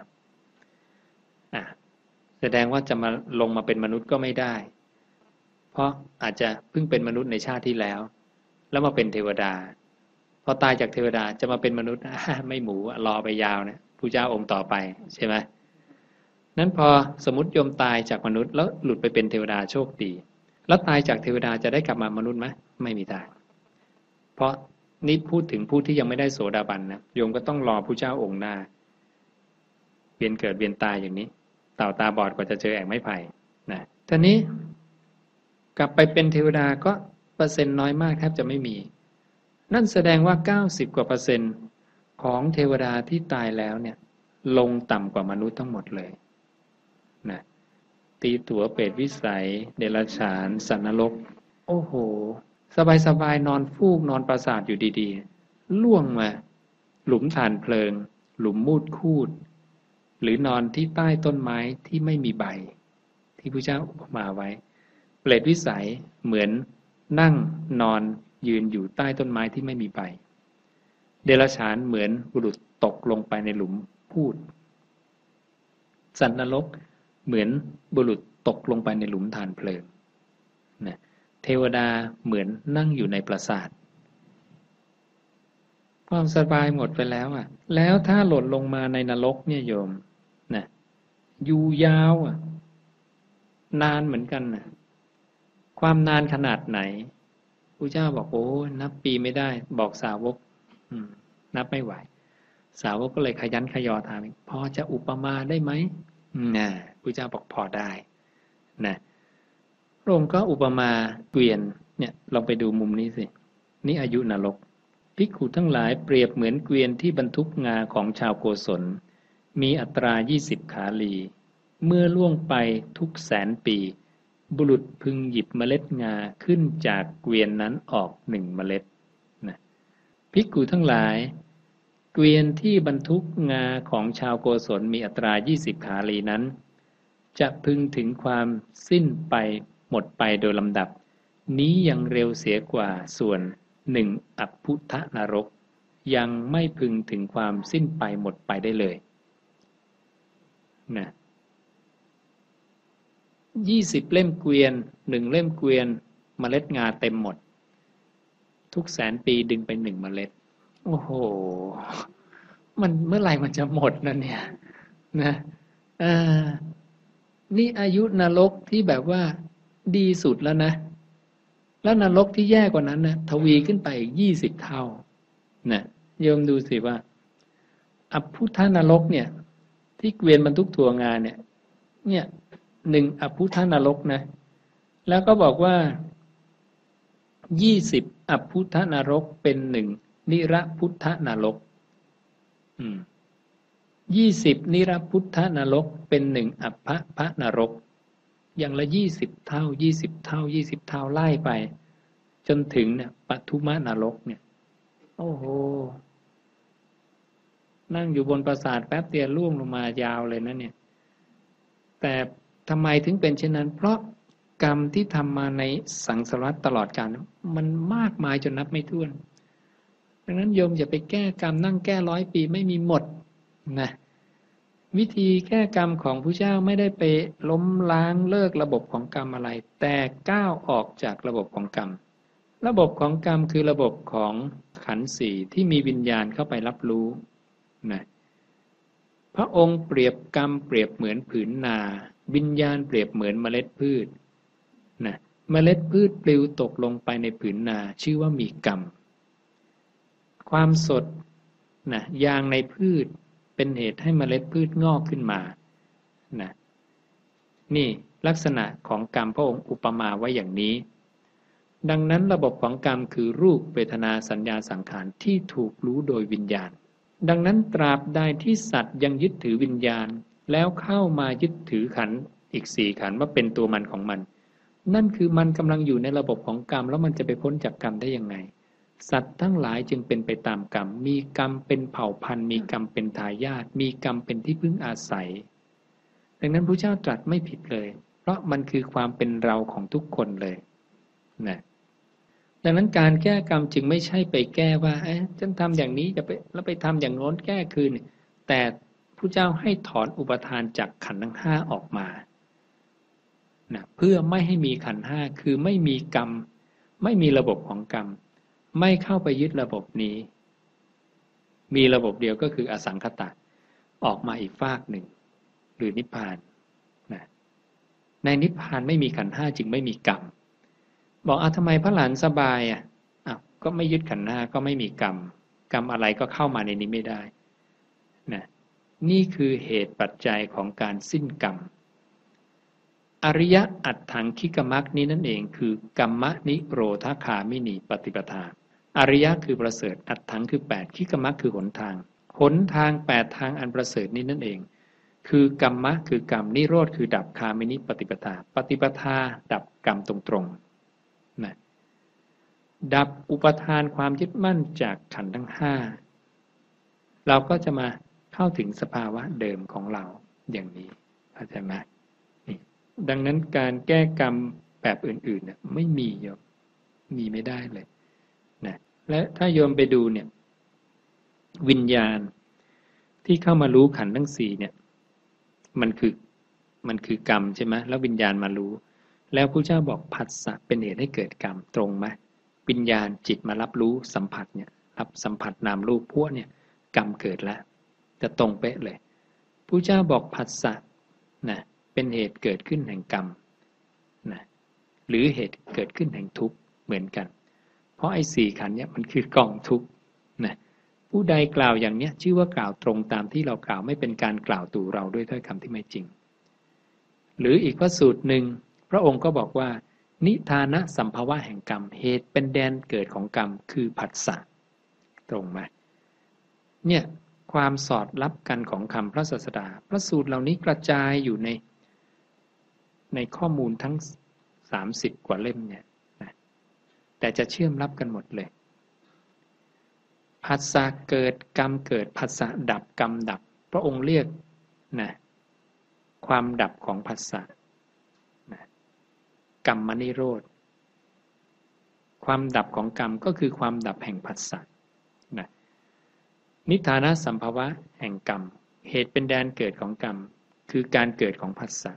แสดงว่าจะมาลงมาเป็นมนุษย์ก็ไม่ได้เพราะอาจจะเพิ่งเป็นมนุษย์ในชาติที่แล้วมาเป็นเทวดาพอตายจากเทวดาจะมาเป็นมนุษย์ไม่หมูรอไปยาวนะพระเจ้าองค์ต่อไปใช่ไหมนั้นพอสมมติโยมตายจากมนุษย์แล้วหลุดไปเป็นเทวดาโชคดีแล้วตายจากเทวดาจะได้กลับมามนุษย์ไหมไม่มีทางเพราะนี่พูดถึงผู้ที่ยังไม่ได้โสดาบันนะโยมก็ต้องรอพระเจ้าองค์หน้าเวียนเกิดเวียนตายอย่างนี้เต่าตาบอดกว่าจะเจอแอ่งไม้ไผ่นะทีนี้กลับไปเป็นเทวดาก็เปอร์เซ็นต์น้อยมากแทบจะไม่มีนั่นแสดงว่า90%กว่าของเทวดาที่ตายแล้วเนี่ยลงต่ำกว่ามนุษย์ทั้งหมดเลยนะตีตั๋วเปรตวิสัยเดรัจฉานสัตว์นรกโอ้โหสบายๆนอนฟูกนอนปราสาทอยู่ดีๆล่วงมาหลุมฐานเพลิงหลุมมูดคูดหรือนอนที่ใต้ต้นไม้ที่ไม่มีใบที่พระเจ้าอุปมาไว้เปรตวิสัยเหมือนนั่งนอนยืนอยู่ใต้ต้นไม้ที่ไม่มีใบเดรัจฉานเหมือนบุรุษตกลงไปในหลุมพูดสัตว์นรกเหมือนบุรุษตกลงไปในหลุมฐานเพลิงนะเทวดาเหมือนนั่งอยู่ในปราสาทความสบายหมดไปแล้วแล้วถ้าหล่นลงมาในนรกเนี่ยโยมนะอยู่ยาวนานเหมือนกันนะความนานขนาดไหนพระเจ้าบอกโอ้นับปีไม่ได้บอกสาวกนับไม่ไหวสาวกก็เลยขยันขยอถามพอจะอุปมาได้ไหมนะพระเจ้าบอกพอได้นะพระองค์ก็อุปมาเกวียนเนี่ยลองไปดูมุมนี้สินี่อายุนรกภิกขุทั้งหลายเปรียบเหมือนเกวียนที่บรรทุกงาของชาวโกศลมีอัตรา20ขาลีเมื่อล่วงไปทุกแสนปีบุรุษพึงหยิบเมล็ดงาขึ้นจากเกวียนนั้นออก1 เมล็ดนะภิกขุทั้งหลายเกวียนที่บรรทุกงาของชาวโกศลมีอัตรา20ขาลีนั้นจะพึงถึงความสิ้นไปหมดไปโดยลำดับนี้ยังเร็วเสียกว่าส่วน1 อัพพุทธนรกยังไม่พึงถึงความสิ้นไปหมดไปได้เลยนะ20 เล่มเกวียน1 เล่มเกวียนเมล็ดงาเต็มหมดทุกแสนปีดึงไป1 เมล็ดโอ้โหมันเมื่อไหร่มันจะหมดนั่นเนี่ยนะนี่อายุนรกที่แบบว่าดีสุดแล้วนะแล้วนรกที่แย่กว่านั้นนะทวีขึ้นไปอีก20 เท่านะโยมดูสิว่าอพุทธนรกเนี่ยที่เกวียนบรรทุกถั่วงาเนี่ย1 อพุทธนรกนะแล้วก็บอกว่า20 อพุทธนรกเป็น1 นิรพุทธนรก 20นิรพุทธนรกเป็น1อัปพพนรกอย่างละ20เท่า20เท่า20เท่าไล่ไปจนถึงเนี่ยปทุมนรกเนี่ยโอ้โหนั่งอยู่บนปราสาทแป๊บเดียวล่วงลงมายาวเลยนะเนี่ยแต่ทำไมถึงเป็นเช่นนั้นเพราะกรรมที่ทำมาในสังสารวัฏตลอดกาลมันมากมายจนนับไม่ถ้วนดังนั้นโยมอย่าไปแก้กรรมนั่งแก้100 ปีไม่มีหมดนะวิธีแก้กรรมของพระเจ้าไม่ได้ไปล้มล้างเลิกระบบของกรรมอะไรแต่ก้าวออกจากระบบของกรรมระบบของกรรมคือระบบของขันธ์สี่ที่มีวิญญาณเข้าไปรับรู้นะพระองค์เปรียบกรรมเปรียบเหมือนผืนนาวิญญาณเปรียบเหมือนเมล็ดพืชนะเมล็ดพืชปลิวตกลงไปในผืนนาชื่อว่ามีกรรมความสดนะยางในพืชเป็นเหตุให้เมล็ดพืชงอกขึ้นมานะนี่ลักษณะของกรรมพระองค์อุปมาไว้อย่างนี้ดังนั้นระบบของกรรมคือรูปเวทนาสัญญาสังขารที่ถูกรู้โดยวิญญาณดังนั้นตราบใดที่สัตว์ยังยึดถือวิญญาณแล้วเข้ามายึดถือขันธ์อีก4ขันธ์ว่าเป็นตัวมันของมันนั่นคือมันกำลังอยู่ในระบบของกรรมแล้วมันจะไปพ้นจากกรรมได้ยังไงสัตว์ทั้งหลายจึงเป็นไปตามกรรมมีกรรมเป็นเผ่าพันธุ์มีกรรมเป็นทายาทมีกรรมเป็นที่พึ่งอาศัยดังนั้นพระเจ้าตรัสไม่ผิดเลยเพราะมันคือความเป็นเราของทุกคนเลยนะดังนั้นการแก้กรรมจึงไม่ใช่ไปแก้ว่าฉันทำอย่างนี้จะไปแล้วไปทำอย่างโน้นแก้คืนแต่พระเจ้าให้ถอนอุปทานจากขันธ์ทั้ง5ออกมานะเพื่อไม่ให้มีขันธ์5คือไม่มีกรรมไม่มีระบบของกรรมไม่เข้าไปยึดระบบนี้มีระบบเดียวก็คืออสังขตะออกมาอีกฟากหนึ่งหรือนิพพานนะในนิพพานไม่มีขันธ์5จึงไม่มีกรรมบอกทำไมพระหลานสบายก็ไม่ยึดขันธ์5ก็ไม่มีกรรมกรรมอะไรก็เข้ามาในนี้ไม่ได้นะนี่คือเหตุปัจจัยของการสิ้นกรรมอริยอัตถังคิกมัคนี้นั่นเองคือกัมมนิโรธคามินีปฏิปทาอริยะคือประเสริฐอัตถังคือ8คิกมัคคือหนทาง8ทางอันประเสริฐนี้นั่นเองคือกัมมะคือกรรมนิโรธคือดับคามินิปฏิปทาปฏิปทาดับกรรมตรงๆนะดับอุปทานความยึดมั่นจากขันธ์ทั้ง5เราก็จะมาเข้าถึงสภาวะเดิมของเราอย่างนี้เข้าใจไหมดังนั้นการแก้กรรมแบบอื่นๆเนี่ยไม่มีโยมมีไม่ได้เลยนะและถ้าโยมไปดูเนี่ยวิญญาณที่เข้ามารู้ขันธ์ทั้ง4เนี่ยมันคือกรรมใช่ไหมแล้ววิญญาณมารู้แล้วพระเจ้าบอกผัสสะเป็นเหตุให้เกิดกรรมตรงไหมวิญญาณจิตมารับรู้สัมผัสเนี่ยรับสัมผัสนามรูปพวกเนี่ยกรรมเกิดแล้วจะตรงเป๊ะเลยพระเจ้าบอกผัสสะนะเป็นเหตุเกิดขึ้นแห่งกรรมนะหรือเหตุเกิดขึ้นแห่งทุกข์เหมือนกันเพราะไอ้4ขันธ์เนี่ยมันคือกองทุกข์นะผู้ใดกล่าวอย่างเนี้ยชื่อว่ากล่าวตรงตามที่เรากล่าวไม่เป็นการกล่าวตู่เราด้วยถ้อยคำที่ไม่จริงหรืออีกพระสูตรหนึ่งพระองค์ก็บอกว่านิทานะสัมภวะแห่งกรรมเหตุเป็นแดนเกิดของกรรมคือผัสสะตรงไหมเนี่ยความสอดรับกันของคำพระศาสดาพระสูตรเหล่านี้กระจายอยู่ในข้อมูลทั้ง30 กว่าเล่มเนี่ยนะแต่จะเชื่อมรับกันหมดเลยผัสสะเกิดกรรมเกิดผัสสะดับกรรมดับพระองค์เรียกนะความดับของผัสสะนะกรรมนิโรธความดับของกรรมก็คือความดับแห่งผัสสะนะนิทานะสัมภวะแห่งกรรมเหตุเป็นแดนเกิดของกรรมคือการเกิดของผัสสะ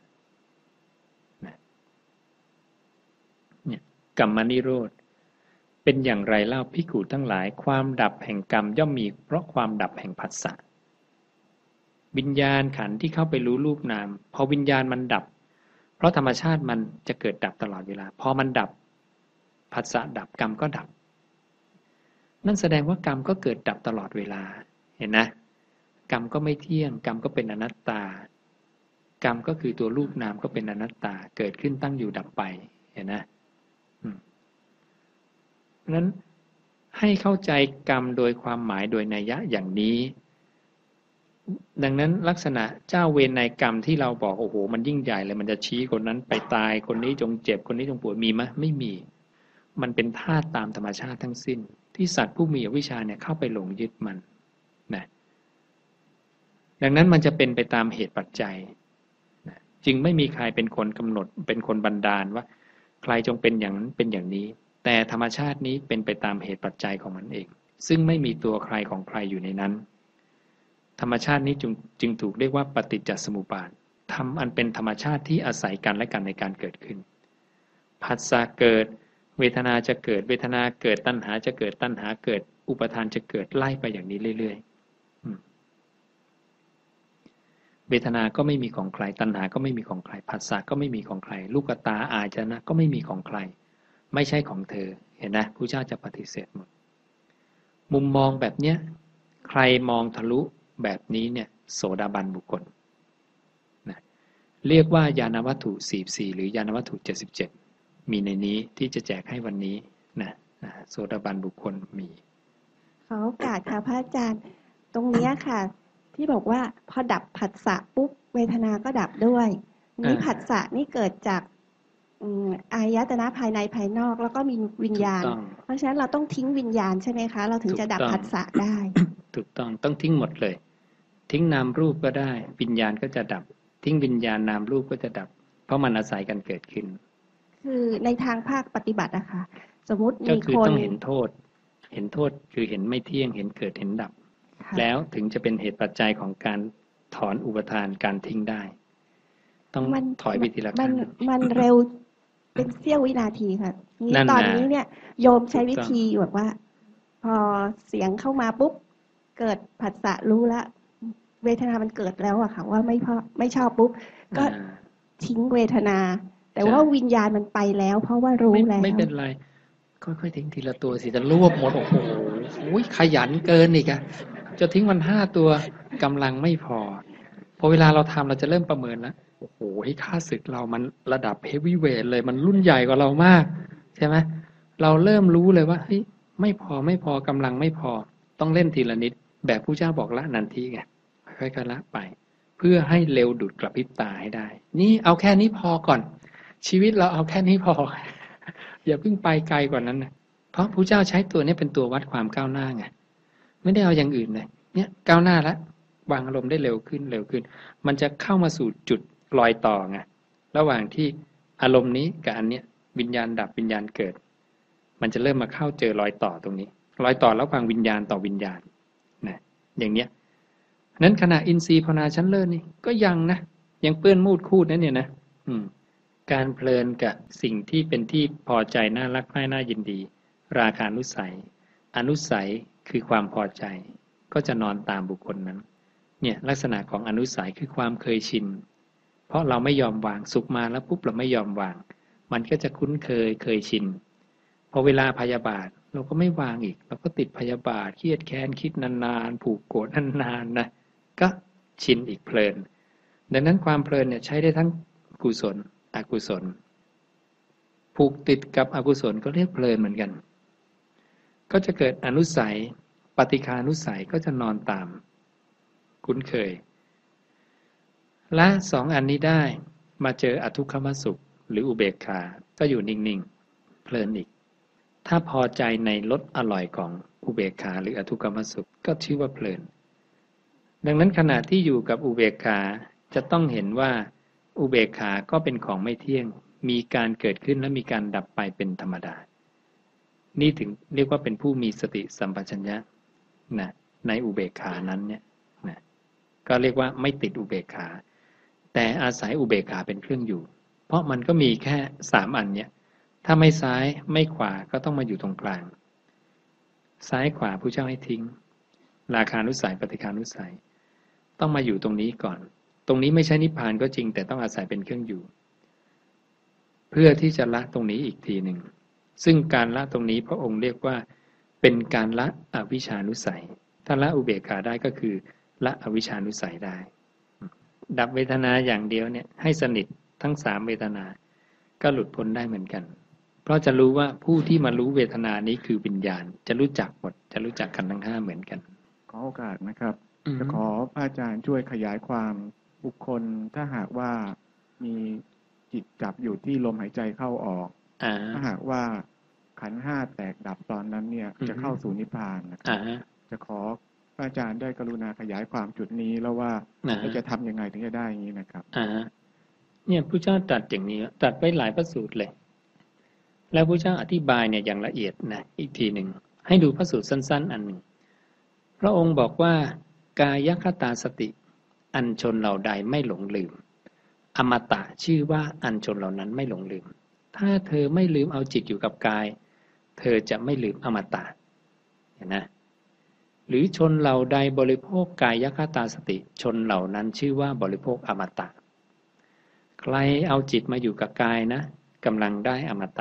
กรรมนิโรธเป็นอย่างไรเล่าภิกขุทั้งหลายความดับแห่งกรรมย่อมมีเพราะความดับแห่งผัสสะวิญญาณขันธ์ที่เข้าไปรู้รูปนามพอวิญญาณมันดับเพราะธรรมชาติมันจะเกิดดับตลอดเวลาพอมันดับผัสสะดับกรรมก็ดับนั่นแสดงว่ากรรมก็เกิดดับตลอดเวลาเห็นนะกรรมก็ไม่เที่ยงกรรมก็เป็นอนัตตากรรมก็คือตัวรูปนามก็เป็นอนัตตาเกิดขึ้นตั้งอยู่ดับไปเห็นนะนั้นให้เข้าใจกรรมโดยความหมายโดยนัยยะอย่างนี้ดังนั้นลักษณะเจ้าเวรนายกรรมที่เราบอกโอ้โหมันยิ่งใหญ่เลยมันจะชี้คนนั้นไปตายคนนี้จงเจ็บคนนี้จงป่วยมีไหมไม่มีมันเป็นธาตุตามธรรมชาติทั้งสิ้นที่สัตว์ผู้มีอวิชชาเนี่ยเข้าไปหลงยึดมันนะดังนั้นมันจะเป็นไปตามเหตุปัจจัยนะจึงไม่มีใครเป็นคนกำหนดเป็นคนบันดาลว่าใครจงเป็นอย่างนั้นเป็นอย่างนี้แต่ธรรมชาตินี้เป็นไปตามเหตุปัจจัยของมันเองซึ่งไม่มีตัวใครของใครอยู่ในนั้นธรรมชาตินี้จึงถูกเรียกว่าปฏิจจสมุปบาทธรรมอันเป็นธรรมชาติที่อาศัยกันและกันในการเกิดขึ้นผัสสะเกิดเวทนาจะเกิดเวทนาเกิดตัณหาจะเกิดตัณหาเกิดอุปทานจะเกิดไล่ไปอย่างนี้เรื่อยๆเวทนาก็ไม่มีของใครตัณหาก็ไม่มีของใครผัสสะก็ไม่มีของใครลูกตาอาจนะก็ไม่มีของใครไม่ใช่ของเธอเห็นนะพระเจ้าจะปฏิเสธหมดมุมมองแบบเนี้ยใครมองทะลุแบบนี้เนี่ยโสดาบันบุคคลนะเรียกว่าญาณวัตถุ44หรือญาณวัตถุ77มีในนี้ที่จะแจกให้วันนี้นะโสดาบันบุคคลมีขอโอกาสค่ะพระอาจารย์ตรงนี้ค่ะที่บอกว่าพอดับผัสสะปุ๊บเวทนาก็ดับด้วยนี้ผัสสะนี่เกิดจากอายตนะภายในภายนอกแล้วก็มีวิญญาณเพราะฉะนั้นเราต้องทิ้งวิญญาณใช่ไหมคะเราถึงจะดับผัสสะได้ถูกต้องทิ้งหมดเลยทิ้งนามรูปก็ได้วิญญาณก็จะดับทิ้งวิญญาณนามรูปก็จะดับเพราะมันอาศัยกันเกิดขึ้นคือในทางภาคปฏิบัติอะค่ะสมมุติมีคนก็คือต้องเห็นโทษคือเห็นไม่เที่ยงเห็นเกิดเห็นดับแล้วถึงจะเป็นเหตุปัจจัยของการถอนอุปทานการทิ้งได้ต้องถอยไปทีละขั้นมันเร็วเป็นเสี้ยววินาทีค่ะนี่ตอนนี้เนี่ยโยมใช้วิธีแบบว่าพอเสียงเข้ามาปุ๊บเกิดผัสสะรู้ละเวทนามันเกิดแล้วอะค่ะว่าไม่ชอบปุ๊บก็ทิ้งเวทนาแต่ว่าวิญญาณมันไปแล้วเพราะว่ารู้แล้วไม่เป็นไรค่อยๆทิ้งทีละตัวสิจะรวบหมดโอ้โหขยันเกินอีกอะจะทิ้งมัน5 ตัวกำลังไม่พอเวลาเราทำเราจะเริ่มประเมินแล้วโอ้โหค่าศึกเรามันระดับเฮฟวีเวทเลยมันรุ่นใหญ่กว่าเรามากใช่ไหมเราเริ่มรู้เลยว่าเฮ้ยไม่พอกำลังไม่พอต้องเล่นทีละนิดแบบผู้เจ้าบอกละนันทีไงค่อยๆละไปเพื่อให้เร็วดุดกระพริบตาให้ได้นี่เอาแค่นี้พอก่อนชีวิตเราเอาแค่นี้พออย่าเพิ่งไปไกลกว่านั้นนะเพราะผู้เจ้าใช้ตัวนี้เป็นตัววัดความก้าวหน้าไงไม่ได้เอาอย่างอื่นเลยเนี่ยก้าวหน้าแล้ววางอารมณ์ได้เร็วขึ้นมันจะเข้ามาสู่จุดรอยต่อไงระหว่างที่อารมณ์นี้กับอันเนี้ยวิญญาณดับวิญญาณเกิดมันจะเริ่มมาเข้าเจอรอยต่อตรงนี้รอยต่อระหว่างวิญญาณต่อวิญญาณนะอย่างเนี้ยนั้นขณะอินทรีย์ภาวนาชั้นเลิศนี่ก็ยังเปื้อนมูดคูดนั่นเนี่ยนะการเพลินกับสิ่งที่เป็นที่พอใจน่ารักใคร่น่ายินดีราคานุสัยอนุสัยคือความพอใจก็จะนอนตามบุคคลนั้นเนี่ยลักษณะของอนุสัยคือความเคยชินเพราะเราไม่ยอมวางสุขมาแล้วปุ๊บเราไม่ยอมวางมันก็จะคุ้นเคยชินพอเวลาพยาบาทเราก็ไม่วางอีกเราก็ติดพยาบาทเครียดแค้นคิดนานๆผูกโกรธนานๆนะก็ชินอีกเพลินดังนั้นความเพลินเนี่ยใช้ได้ทั้งกุศลอกุศลผูกติดกับอกุศลก็เรียกเพลินเหมือนกันก็จะเกิดอนุสัยปฏิฆานุสัยก็จะนอนตามคุ้นเคยละ2 อันนี้ได้มาเจออทุกขมสุขหรืออุเบกขาก็อยู่นิ่งๆเพลินอีกถ้าพอใจในรสอร่อยของอุเบกขาหรืออทุกขมสุขก็ชื่อว่าเพลินดังนั้นขณะที่อยู่กับอุเบกขาจะต้องเห็นว่าอุเบกขาก็เป็นของไม่เที่ยงมีการเกิดขึ้นและมีการดับไปเป็นธรรมดานี่ถึงเรียกว่าเป็นผู้มีสติสัมปชัญญะนะในอุเบกขานั้นเนี่ยนะก็เรียกว่าไม่ติดอุเบกขาแต่อาศัยอุเบกขาเป็นเครื่องอยู่เพราะมันก็มีแค่3 อันเนี่ยถ้าไม่ซ้ายไม่ขวาก็ต้องมาอยู่ตรงกลางซ้ายขวาผู้เจ้าให้ทิ้งราคานุสัยปฏิฆานุสัยต้องมาอยู่ตรงนี้ก่อนตรงนี้ไม่ใช่นิพพานก็จริงแต่ต้องอาศัยเป็นเครื่องอยู่เพื่อที่จะละตรงนี้อีกทีหนึ่งซึ่งการละตรงนี้พระองค์เรียกว่าเป็นการละอวิชชานุสัยถ้าละอุเบกขาได้ก็คือละอวิชชานุสัยได้ดับเวทนาอย่างเดียวเนี่ยให้สนิททั้ง3 เวทนาก็หลุดพ้นได้เหมือนกันเพราะจะรู้ว่าผู้ที่มารู้เวทนานี้คือวิญญาณจะรู้จักหมดจะรู้จักกันทั้ง5เหมือนกันขอโอกาสนะครับจะขอพระอาจารย์ช่วยขยายความบุคคลถ้าหากว่ามีจิตจับอยู่ที่ลมหายใจเข้าออกถ้าหากว่าขันธ์ห้าแตกดับตอนนั้นเนี่ยจะเข้าสู่นิพพานนะครับจะขอพระอาจารย์ได้กรุณาขยายความจุดนี้แล้วว่าจะทำยังไงถึงจะได้อย่างนี้นะครับเนี่ยพระเจ้าตรัสอย่างนี้ตรัสไว้หลายพระสูตรเลยแล้วพระเจ้าอธิบายเนี่ยอย่างละเอียดนะอีกทีหนึ่งให้ดูพระสูตรสั้นๆอันหนึ่งพระองค์บอกว่ากายคตาสติอัญชนเหล่าใดไม่หลงลืมอมตะชื่อว่าอัญชนเหล่านั้นไม่หลงลืมถ้าเธอไม่ลืมเอาจิตอยู่กับกายเธอจะไม่ลืมอมตะเห็นนะหรือชนเหล่าใดบริโภคกายคตาสติชนเหล่านั้นชื่อว่าบริโภคอมตะใครเอาจิตมาอยู่กับกายนะกำลังได้อมตะ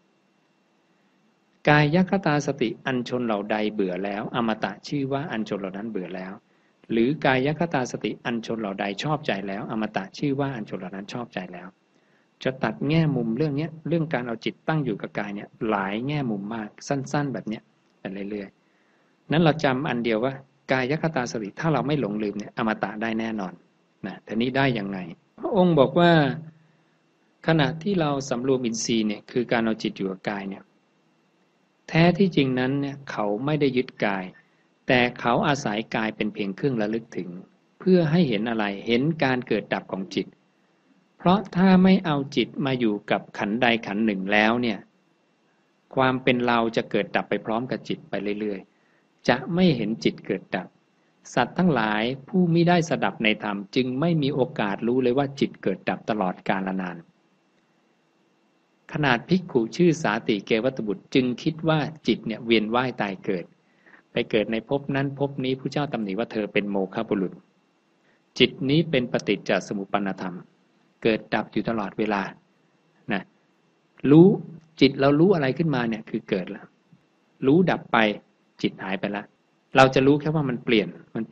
กายคตาสติอัญชนเหล่าใดเบื่อแล้วอมตะชื่อว่าอัญชนเหล่านั้นเบื่อแล้วหรือกายคตาสติอัญชนเหล่าใดชอบใจแล้วอมตะชื่อว่าอัญชนเหล่านั้นชอบใจแล้วจะตัดแง่มุมเรื่องนี้เรื่องการเอาจิตตั้งอยู่กับกายเนี่ยหลายแง่มุมมากสั้นๆแบบเนี้ยไปเรื่อยๆนั้นเราจำอันเดียวว่ากายคตาสติถ้าเราไม่หลงลืมเนี่ยอมตะได้แน่นอนนะทีนี้ได้ยังไงพระองค์บอกว่าขณะที่เราสำรวมอินทรีย์เนี่ยคือการเอาจิตอยู่กับกายเนี่ยแท้ที่จริงนั้นเนี่ยเขาไม่ได้ยึดกายแต่เขาอาศัยกายเป็นเพียงเครื่องระลึกถึงเพื่อให้เห็นอะไรเห็นการเกิดดับของจิตเพราะถ้าไม่เอาจิตมาอยู่กับขันธ์ใดขันธ์หนึ่งแล้วเนี่ยความเป็นเราจะเกิดดับไปพร้อมกับจิตไปเรื่อยๆจะไม่เห็นจิตเกิดดับสัตว์ทั้งหลายผู้มิได้สดับในธรรมจึงไม่มีโอกาสรู้เลยว่าจิตเกิดดับตลอดกาลนานขนาดภิกขุชื่อสาติเกวัตบุตรจึงคิดว่าจิตเนี่ยเวียนว่ายตายเกิดไปเกิดในภพนั้นภพนี้พระเจ้าตำหนิว่าเธอเป็นโมฆะบุรุษจิตนี้เป็นปฏิจจสมุปปนธรรมเกิดดับอยู่ตลอดเวลานะรู้จิตเรารู้อะไรขึ้นมาเนี่ยคือเกิดแล้วรู้ดับไปจิตหายไปแล้วเราจะรู้แค่ว่ามันเปลี่ยน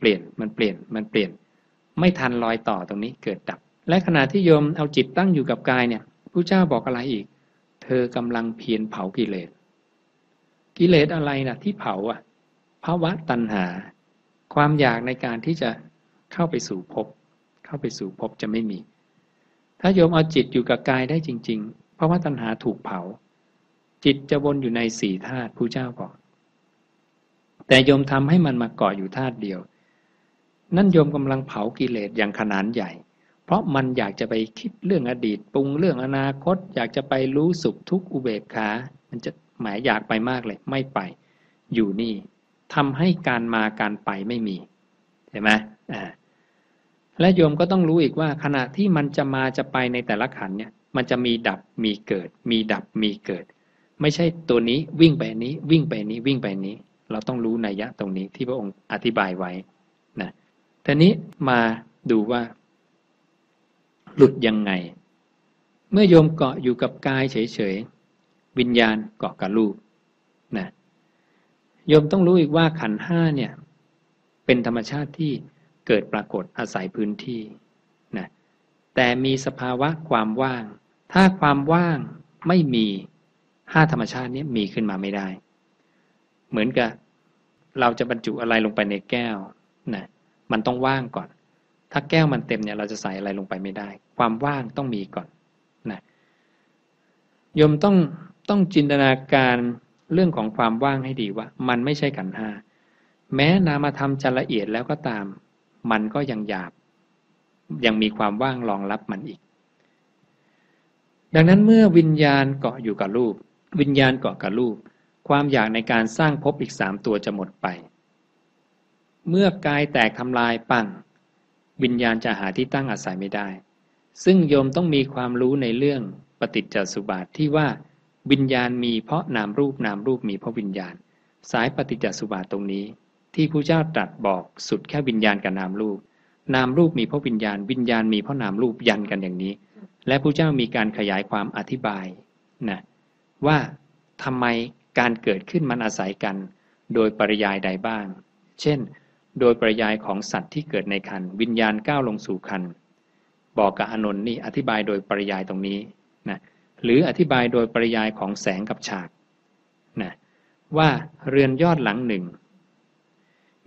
ไม่ทันรอยต่อตรงนี้เกิดดับและขณะที่โยมเอาจิตตั้งอยู่กับกายเนี่ยพระเจ้าบอกอะไรอีกเธอกำลังเพียรเผากิเลสอะไรนะที่เผาภาวะตัณหาความอยากในการที่จะเข้าไปสู่ภพจะไม่มีถ้าโยมเอาจิตอยู่กับกายได้จริงๆภาวะตัณหาถูกเผาจิตจะวนอยู่ในสี่ธาตุพระเจ้าบอกแต่โยมทำให้มันมาเกาะอยู่ธาตุเดียวนั่นโยมกำลังเผากิเลสอย่างขนาดใหญ่เพราะมันอยากจะไปคิดเรื่องอดีตปรุงเรื่องอนาคตอยากจะไปรู้สุขทุกข์อุเบกขามันจะหมายอยากไปมากเลยไม่ไปอยู่นี่ทำให้การมาการไปไม่มีเห็นไหมและโยมก็ต้องรู้อีกว่าขณะที่มันจะมาจะไปในแต่ละขันเนี่ยมันจะมีดับมีเกิดมีดับมีเกิดไม่ใช่ตัวนี้วิ่งไปนี้วิ่งไปนี้วิ่งไปนี้เราต้องรู้นัยยะตรงนี้ที่พระองค์อธิบายไว้นะทีนี้มาดูว่าหลุดยังไงเมื่อโยมเกาะอยู่กับกายเฉยๆวิญญาณเกาะกับรูปนะโยมต้องรู้อีกว่าขันธ์ห้าเนี่ยเป็นธรรมชาติที่เกิดปรากฏอาศัยพื้นที่นะแต่มีสภาวะความว่างถ้าความว่างไม่มีห้าธรรมชาตินี้มีขึ้นมาไม่ได้เหมือนกับเราจะบรรจุอะไรลงไปในแก้วนะมันต้องว่างก่อนถ้าแก้วมันเต็มเนี่ยเราจะใส่อะไรลงไปไม่ได้ความว่างต้องมีก่อนนะโยมต้องจินตนาการเรื่องของความว่างให้ดีว่ามันไม่ใช่ขันธ์ห้าแม้นามธรรมจะละเอียดแล้วก็ตามมันก็ยังหยาบยังมีความว่างรองรับมันอีกดังนั้นเมื่อวิญญาณเกาะอยู่กับรูปวิญญาณเกาะกับรูปความอยากในการสร้างภพอีก3ตัวจะหมดไปเมื่อกายแตกทำลายปังวิญญาณจะหาที่ตั้งอาศัยไม่ได้ซึ่งโยมต้องมีความรู้ในเรื่องปฏิจจสุบาทที่ว่าวิญญาณมีเพราะนามรูปนามรูปมีเพราะวิญญาณสายปฏิจจสุบาทตรงนี้ที่พระเจ้าตรัสบอกสุดแค่วิญญาณกับนามรูปนามรูปมีเพราะวิญญาณวิญญาณมีเพราะนามรูปยันกันอย่างนี้และพระเจ้ามีการขยายความอธิบายนะว่าทำไมการเกิดขึ้นมันอาศัยกันโดยปริยายใดบ้างเช่นโดยปริยายของสัตว์ที่เกิดในครรภ์วิญญาณก้าวลงสู่ครรภ์บอกกับอานนท์นี่อธิบายโดยปริยายตรงนี้นะหรืออธิบายโดยปริยายของแสงกับฉากนะว่าเรือนยอดหลังหนึ่ง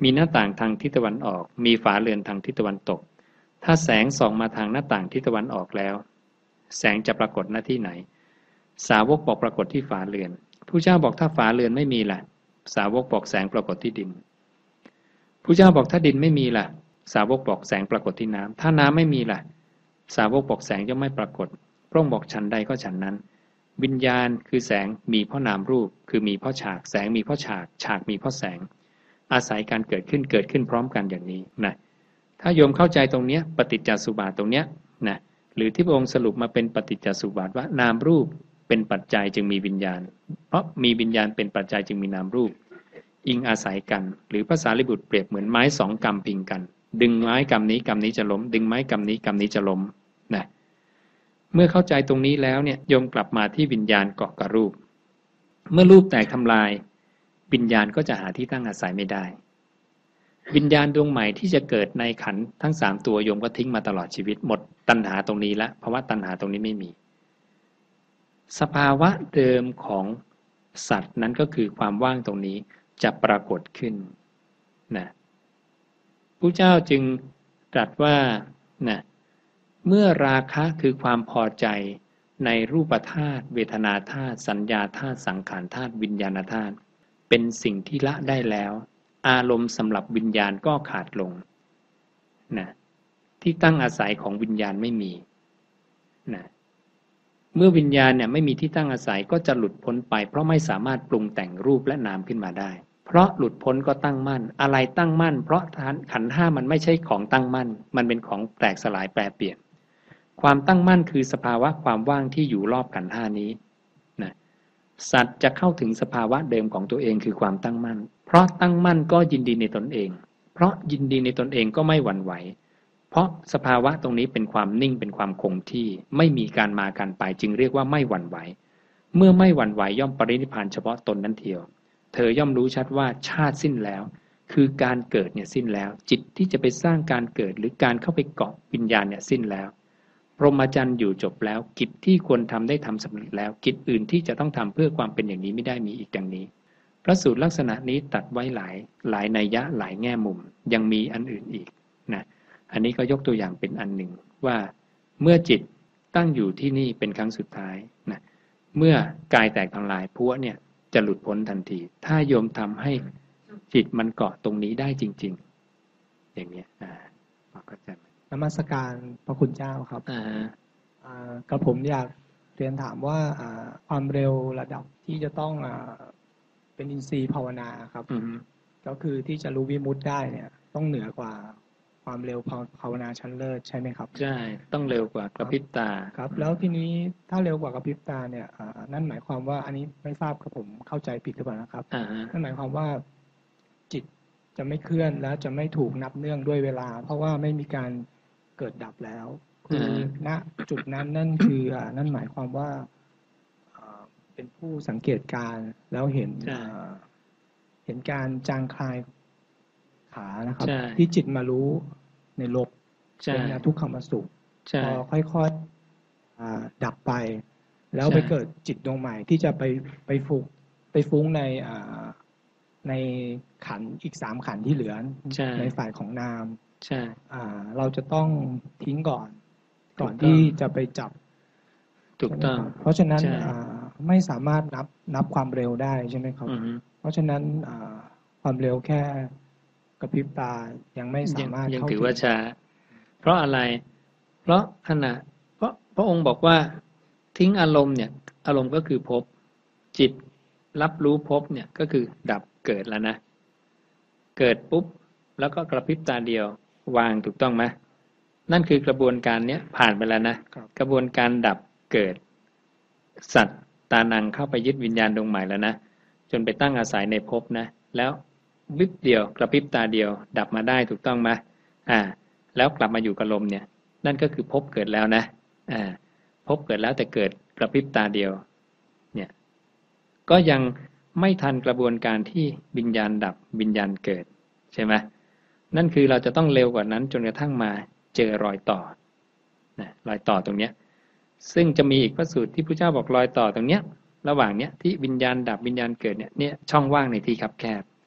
มีหน้าต่างทางทิศตะวันออกมีฝาเรือนทางทิศตะวันตกถ้าแสงส่องมาทางหน้าต่างทิศตะวันออกแล้วแสงจะปรากฏหน้าที่ไหนสาวกบอกปรากฏที่ฝาเรือนผู้เจ้าบอกถ้าฝาเรือนไม่มีล่ะสาวกบอกแสงปรากฏที่ดินผู้เจ้าบอกถ้าดินไม่มีล่ะสาวกบอกแสงปรากฏที่น้ำถ้าน้ำไม่มีล่ะสาวกบอกแสงย่อมไม่ปรากฏพระองค์บอกฉันใดก็ฉันนั้นวิญญาณคือแสงมีเพราะนามรูปคือมีเพราะฉากแสงมีเพราะฉากฉากมีเพราะแสงอาศัยการเกิดขึ้นพร้อมกันอย่างนี้นะถ้าโยมเข้าใจตรงนี้ปฏิจจสุบาทตรงเนี้ยนะหรือที่พระองค์สรุปมาเป็นปฏิจจสุบาทว่านามรูปเป็นปัจจัยจึงมีวิญญาณเพราะมีวิญญาณเป็นปัจจัยจึงมีนามรูปอิงอาศัยกันหรือภาษาลิบุตรเปรียบเหมือนไม้สองกำพิงกันดึงไม้กำนี้จะล้มดึงไม้กำนี้จะล้มนะเมื่อเข้าใจตรงนี้แล้วเนี่ยโยมกลับมาที่วิญญาณเกาะกับรูปเมื่อรูปแตกทำลายวิญญาณก็จะหาที่ตั้งอาศัยไม่ได้วิญญาณดวงใหม่ที่จะเกิดในขันธ์ทั้งสามตัวโยมก็ทิ้งมาตลอดชีวิตหมดตัณหาตรงนี้ละเพราะว่าตัณหาตรงนี้ไม่มีสภาวะเดิมของสัตว์นั้นก็คือความว่างตรงนี้จะปรากฏขึ้นนะพระเจ้าจึงตรัสว่านะเมื่อราคะคือความพอใจในรูปธาตุเวทนาธาตุสัญญาธาตุสังขารธาตุวิญญาณธาตุเป็นสิ่งที่ละได้แล้วอารมณ์สำหรับวิญญาณก็ขาดลงนะที่ตั้งอาศัยของวิญญาณไม่มีนะเมื่อวิญญาณเนี่ยไม่มีที่ตั้งอาศัยก็จะหลุดพ้นไปเพราะไม่สามารถปรุงแต่งรูปและนามขึ้นมาได้เพราะหลุดพ้นก็ตั้งมั่นอะไรตั้งมั่นเพราะขันธ์ห้ามันไม่ใช่ของตั้งมั่นมันเป็นของแตกสลายแปรเปลี่ยนความตั้งมั่นคือสภาวะความว่างที่อยู่รอบขันธ์ห้านี้นะสัตว์จะเข้าถึงสภาวะเดิมของตัวเองคือความตั้งมั่นเพราะตั้งมั่นก็ยินดีในตนเองเพราะยินดีในตนเองก็ไม่หวั่นไหวเพราะสภาวะตรงนี้เป็นความนิ่งเป็นความคงที่ไม่มีการมาการไปจึงเรียกว่าไม่หวั่นไหวเมื่อไม่หวั่นไหวย่อมปรินิพพานเฉพาะตนนั้นเทียวเธอย่อมรู้ชัดว่าชาติสิ้นแล้วคือการเกิดเนี่ยสิ้นแล้วจิตที่จะไปสร้างการเกิดหรือการเข้าไปเกาะวิญญาณเนี่ยสิ้นแล้วพรหมจรรย์อยู่จบแล้วกิจที่ควรทำได้ทำสำเร็จแล้วกิจอื่นที่จะต้องทำเพื่อความเป็นอย่างนี้ไม่ได้มีอีกดังนี้พระสูตรลักษณะนี้ตัดไว้หลายนัยยะหลายแง่มุมยังมีอันอื่นอีกนะอันนี้ก็ยกตัวอย่างเป็นอันหนึ่งว่าเมื่อจิตตั้งอยู่ที่นี่เป็นครั้งสุดท้ายนะเมื่อกายแตกทำลายพวกเนี่ยจะหลุดพ้นทันทีถ้าโยมทำให้จิตมันเกาะตรงนี้ได้จริงๆอย่างนี้ก็จะนมัสการพระคุณเจ้าครับกับผมอยากเรียนถามว่าความเร็วระดับที่จะต้องเป็นอินทรีย์ภาวนาครับก็คือที่จะรู้วิมุตติได้เนี่ยต้องเหนือกว่าความเร็วภาวนาชั้นเลิศใช่ไหมครับใช่ต้องเร็วกว่ากระพริบตาครับแล้วทีนี้ถ้าเร็วกว่ากระพริบตาเนี่ยนั่นหมายความว่าอันนี้ไม่ทราบครับผมเข้าใจผิดหรือเปล่านะครับนั่นหมายความว่าจิตจะไม่เคลื่อนและจะไม่ถูกนับเนื่องด้วยเวลาเพราะว่าไม่มีการเกิดดับแล้วคือณจุดนั้นนั่นคือนั่นหมายความว่าเป็นผู้สังเกตการแล้วเห็นการจางคลายขานะครับที่จิตมารู้ในโลกเป็นทุกขมสุขพอค่อยๆดับไปแล้วไปเกิดจิตดวงใหม่ที่จะไปฟุ้งในขันธ์อีก3ขันธ์ที่เหลือในฝ่ายของนามเราจะต้องทิ้งก่อนที่จะไปจับถูกต้องเพราะฉะนั้นไม่สามารถนับความเร็วได้ใช่ไหมครับเพราะฉะนั้นความเร็วแค่กระพริบตายังไม่สามารถยังถือว่าช้าเพราะอะไรเพราะพระองค์บอกว่าทิ้งอารมณ์เนี่ยอารมณ์ก็คือภพจิตรับรู้ภพเนี่ยก็คือดับเกิดแล้วนะเกิดปุ๊บแล้วก็กระพริบตาเดียววางถูกต้องไหมนั่นคือกระบวนการเนี้ยผ่านไปแล้วนะกระบวนการดับเกิดสัตว์ตานังเข้าไปยึดวิญญาณดวงใหม่แล้วนะจนไปตั้งอาศัยในภพนะแล้ววิบเดียวกระพริบตาเดียวดับมาได้ถูกต้องไหมแล้วกลับมาอยู่กับลมเนี่ยนั่นก็คือภพเกิดแล้วนะภพเกิดแล้วแต่เกิดกระพริบตาเดียวเนี่ยก็ยังไม่ทันกระบวนการที่วิญญาณดับวิญญาณเกิดใช่ไหมนั่นคือเราจะต้องเร็วกว่านั้นจนกระทั่งมาเจอรอยต่อรอยต่อตรงเนี้ยซึ่งจะมีอีกพระสูตรที่พระเจ้าบอกรอยต่อตรงเนี้ยระหว่างเนี้ยที่วิญญาณดับวิญญาณเกิดเนี่ยช่องว่างในที่คับแคบ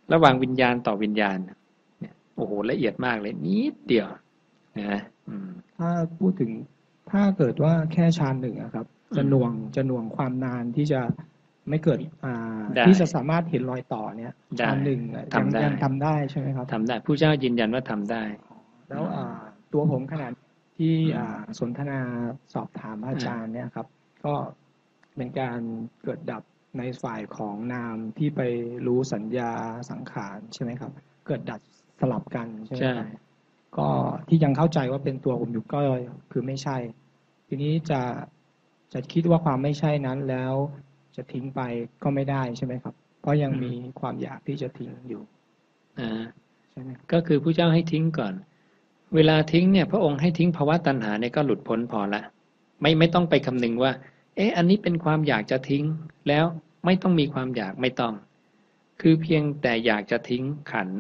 ระหว่างวิญญาณต่อวิญญาณเนี่ยโอ้โหละเอียดมากเลยนิดเดียวนะถ้าพูดถึงถ้าเกิดว่าแค่ฌานหนึ่งครับจะหน่วงความนานที่จะไม่เกิดที่จะสามารถเห็นรอยต่อเนี่ยฌานหนึ่งยังทำได้ใช่ไหมครับทำได้ผู้เจ้ายืนยันว่าทำได้แล้วตัวผมขนาดที่สนทนาสอบถามอาจารย์เนี่ยครับก็เป็นการเกิดดับในฝ่ายของนามที่ไปรู้สัญญาสังขารใช่ไหมครับเกิดดับสลับกันใช่ไหมครับก็ที่ยังเข้าใจว่าเป็นตัวผมอยู่ก็คือไม่ใช่ทีนี้จะคิดว่าความไม่ใช่นั้นแล้วจะทิ้งไปก็ไม่ได้ใช่ไหมครับเพราะยังมีความอยากที่จะทิ้งอยู่ใช่ไหมก็คือผู้เจ้าให้ทิ้งก่อนเวลาทิ้งเนี่ยพระองค์ให้ทิ้งภาวะตัณหาเนี่ยก็หลุดพ้นพอละไม่ต้องไปคำนึงว่าอันนี้เป็นความอยากจะทิ้งแล้วไม่ต้องมีความอยากไม่ต้องคือเพียงแต่อยากจะทิ้งขันธ์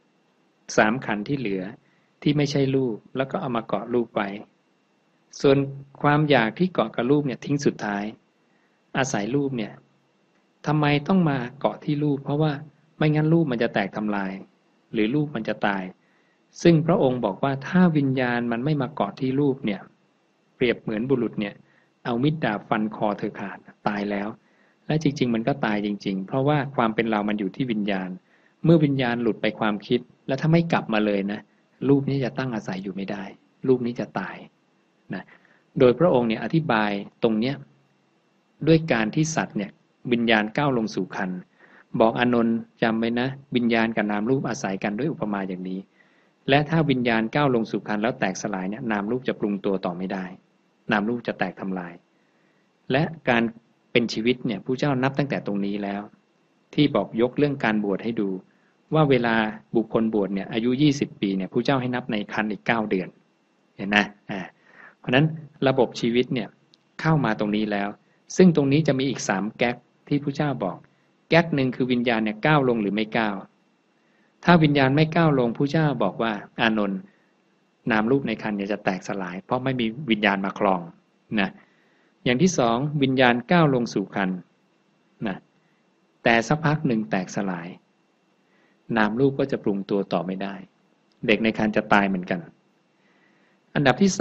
3ขันธ์ที่เหลือที่ไม่ใช่รูปแล้วก็เอามาเกาะรูปไว้ส่วนความอยากที่เกาะกับรูปเนี่ยทิ้งสุดท้ายอาศัยรูปเนี่ยทำไมต้องมาเกาะที่รูปเพราะว่าไม่งั้นรูปมันจะแตกทำลายหรือรูปมันจะตายซึ่งพระองค์บอกว่าถ้าวิญญาณมันไม่มาเกาะที่รูปเนี่ยเปรียบเหมือนบุรุษเนี่ยเอามิดดาบฟันคอเธอขาดตายแล้วและจริงๆมันก็ตายจริงๆเพราะว่าความเป็นเรามันอยู่ที่วิญญาณเมื่อวิญญาณหลุดไปความคิดแล้วถ้าไม่กลับมาเลยนะรูปนี้จะตั้งอาศัยอยู่ไม่ได้รูปนี้จะตายนะโดยพระองค์เนี่ยอธิบายตรงเนี้ยด้วยการที่สัตว์เนี่ยวิญญาณก้าวลงสู่ขันธ์บอกอานนท์จำไว้นะวิญญาณกับนามรูปอาศัยกันด้วยอุปมาอย่างนี้และถ้าวิญญาณก้าวลงสู่ขันธ์แล้วแตกสลายเนี่ยนามรูปจะปรุงตัวต่อไม่ได้นามรูปจะแตกทำลายและการเป็นชีวิตเนี่ยผู้เจ้านับตั้งแต่ตรงนี้แล้วที่บอกยกเรื่องการบวชให้ดูว่าเวลาบุคคลบวชเนี่ยอายุ20ปีเนี่ยผู้เจ้าให้นับในครรภ์อีก9เดือนเห็นนะเพราะฉะนั้นระบบชีวิตเนี่ยเข้ามาตรงนี้แล้วซึ่งตรงนี้จะมีอีก3แก๊กที่ผู้เจ้าบอกแก๊กหนึ่งคือวิญญาณเนี่ยก้าวลงหรือไม่ก้าวถ้าวิญญาณไม่ก้าวลงผู้เจ้าบอกว่าอานนท์นามรูปในครรภ์เนี่ยจะแตกสลายเพราะไม่มีวิญญาณมาครองนะอย่างที่2วิญญาณก้าวลงสู่ครรภ์นะแต่สักพักหนึ่งแตกสลายนามรูปก็จะปรุงตัวต่อไม่ได้เด็กในครรภ์จะตายเหมือนกันอันดับที่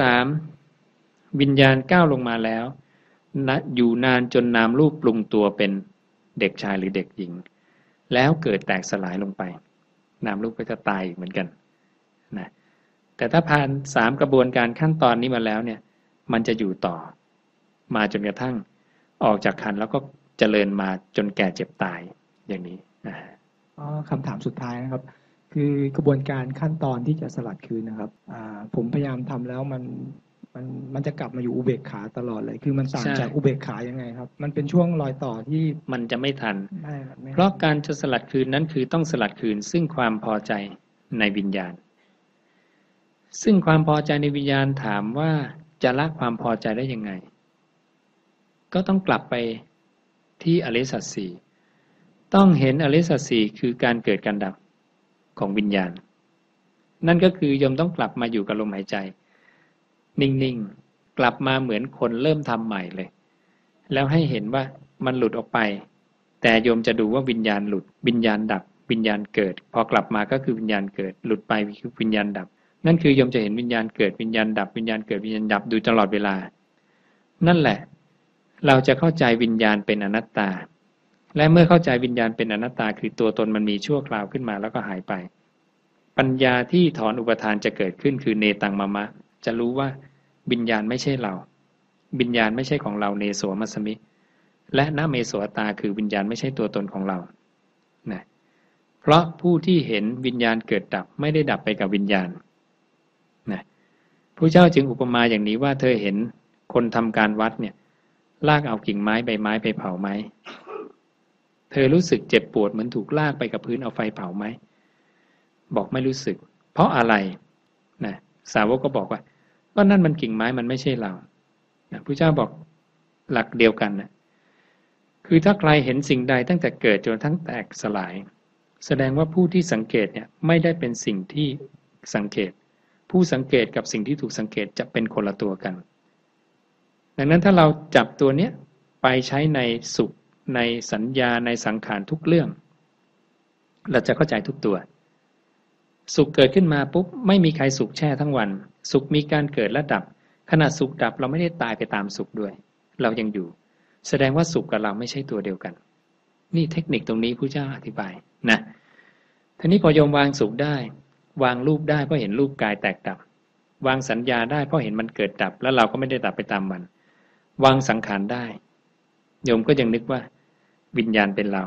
3วิญญาณก้าวลงมาแล้วอยู่นานจนนามรูปปรุงตัวเป็นเด็กชายหรือเด็กหญิงแล้วเกิดแตกสลายลงไปนามรูปก็จะตายอีกเหมือนกันนะแต่ถ้าผ่าน3กระบวนการขั้นตอนนี้มาแล้วเนี่ยมันจะอยู่ต่อมาจนกระทั่งออกจากครรภ์แล้วก็เจริญมาจนแก่เจ็บตายอย่างนี้คำถามสุดท้ายนะครับคือกระบวนการขั้นตอนที่จะสลัดคืนนะครับผมพยายามทำแล้วมันจะกลับมาอยู่อุเบกขาตลอดเลยคือมันต่างจากอุเบกขายังไงครับมันเป็นช่วงรอยต่อที่มันจะไม่ทันเพราะการจะสลัดคืนนั้นคือต้องสลัดคืนซึ่งความพอใจในวิญญาณซึ่งความพอใจในวิญญาณถามว่าจะละความพอใจได้ยังไงก็ต้องกลับไปที่อริยสัจสี่ต้องเห็นอริยสัจสี่คือการเกิดการดับของวิญญาณนั่นก็คือโยมต้องกลับมาอยู่กับลมหายใจนิ่งๆกลับมาเหมือนคนเริ่มทำใหม่เลยแล้วให้เห็นว่ามันหลุดออกไปแต่โยมจะดูว่าวิญญาณหลุดวิญญาณดับวิญญาณเกิดพอกลับมาก็คือวิญญาณเกิดหลุดไปคือวิญญาณดับนั่นคือโยมจะเห็นวิญญาณเกิดวิญญาณดับวิญญาณเกิดวิญญาณดับดูตลอดเวลานั่นแหละเราจะเข้าใจวิญญาณเป็นอนัตตาและเมื่อเข้าใจวิญญาณเป็นอนัตตาคือตัวตนมันมีชั่วคราวขึ้นมาแล้วก็หายไปปัญญาที่ถอนอุปทานจะเกิดขึ้นคือเนตังมะมะจะรู้ว่าวิญญาณไม่ใช่เราวิญญาณไม่ใช่ของเราเนโสมัสสมิและนะเมโสตาคือวิญญาณไม่ใช่ตัวตนของเรานะเพราะผู้ที่เห็นวิญญาณเกิดดับไม่ได้ดับไปกับวิญญาณนะพระเจ้าจึงอุปมาอย่างนี้ว่าเธอเห็นคนทำการวัดเนี่ยลากเอากิ่งไม้ใบไม้ไปเผาไหมเธอรู้สึกเจ็บปวดเหมือนถูกลากไปกับพื้นเอาไฟเผาไหมบอกไม่รู้สึกเพราะอะไรนะสาวกก็บอกว่านั่นมันกิ่งไม้มันไม่ใช่เราพระเจ้าบอกหลักเดียวกันนะคือถ้าใครเห็นสิ่งใดตั้งแต่เกิดจนทั้งแตกสลายแสดงว่าผู้ที่สังเกตเนี่ยไม่ได้เป็นสิ่งที่สังเกตผู้สังเกตกับสิ่งที่ถูกสังเกตจะเป็นคนละตัวกันดังนั้นถ้าเราจับตัวเนี้ยไปใช้ในสุขในสัญญาในสังขารทุกเรื่องเราจะเข้าใจทุกตัวสุขเกิดขึ้นมาปุ๊บไม่มีใครสุขแช่ทั้งวันสุขมีการเกิดและดับขณะสุขดับเราไม่ได้ตายไปตามสุขด้วยเรายังอยู่แสดงว่าสุขกับเราไม่ใช่ตัวเดียวกันนี่เทคนิคตรงนี้พระเจ้าอธิบายนะทีนี้พอโยมวางสุขได้วางรูปได้เพราะเห็นรูปกายแตกดับวางสัญญาได้เพราะเห็นมันเกิดดับแล้วเราก็ไม่ได้ดับไปตามมันวางสังขารได้โยมก็ยังนึกว่าวิญญาณเป็นเรา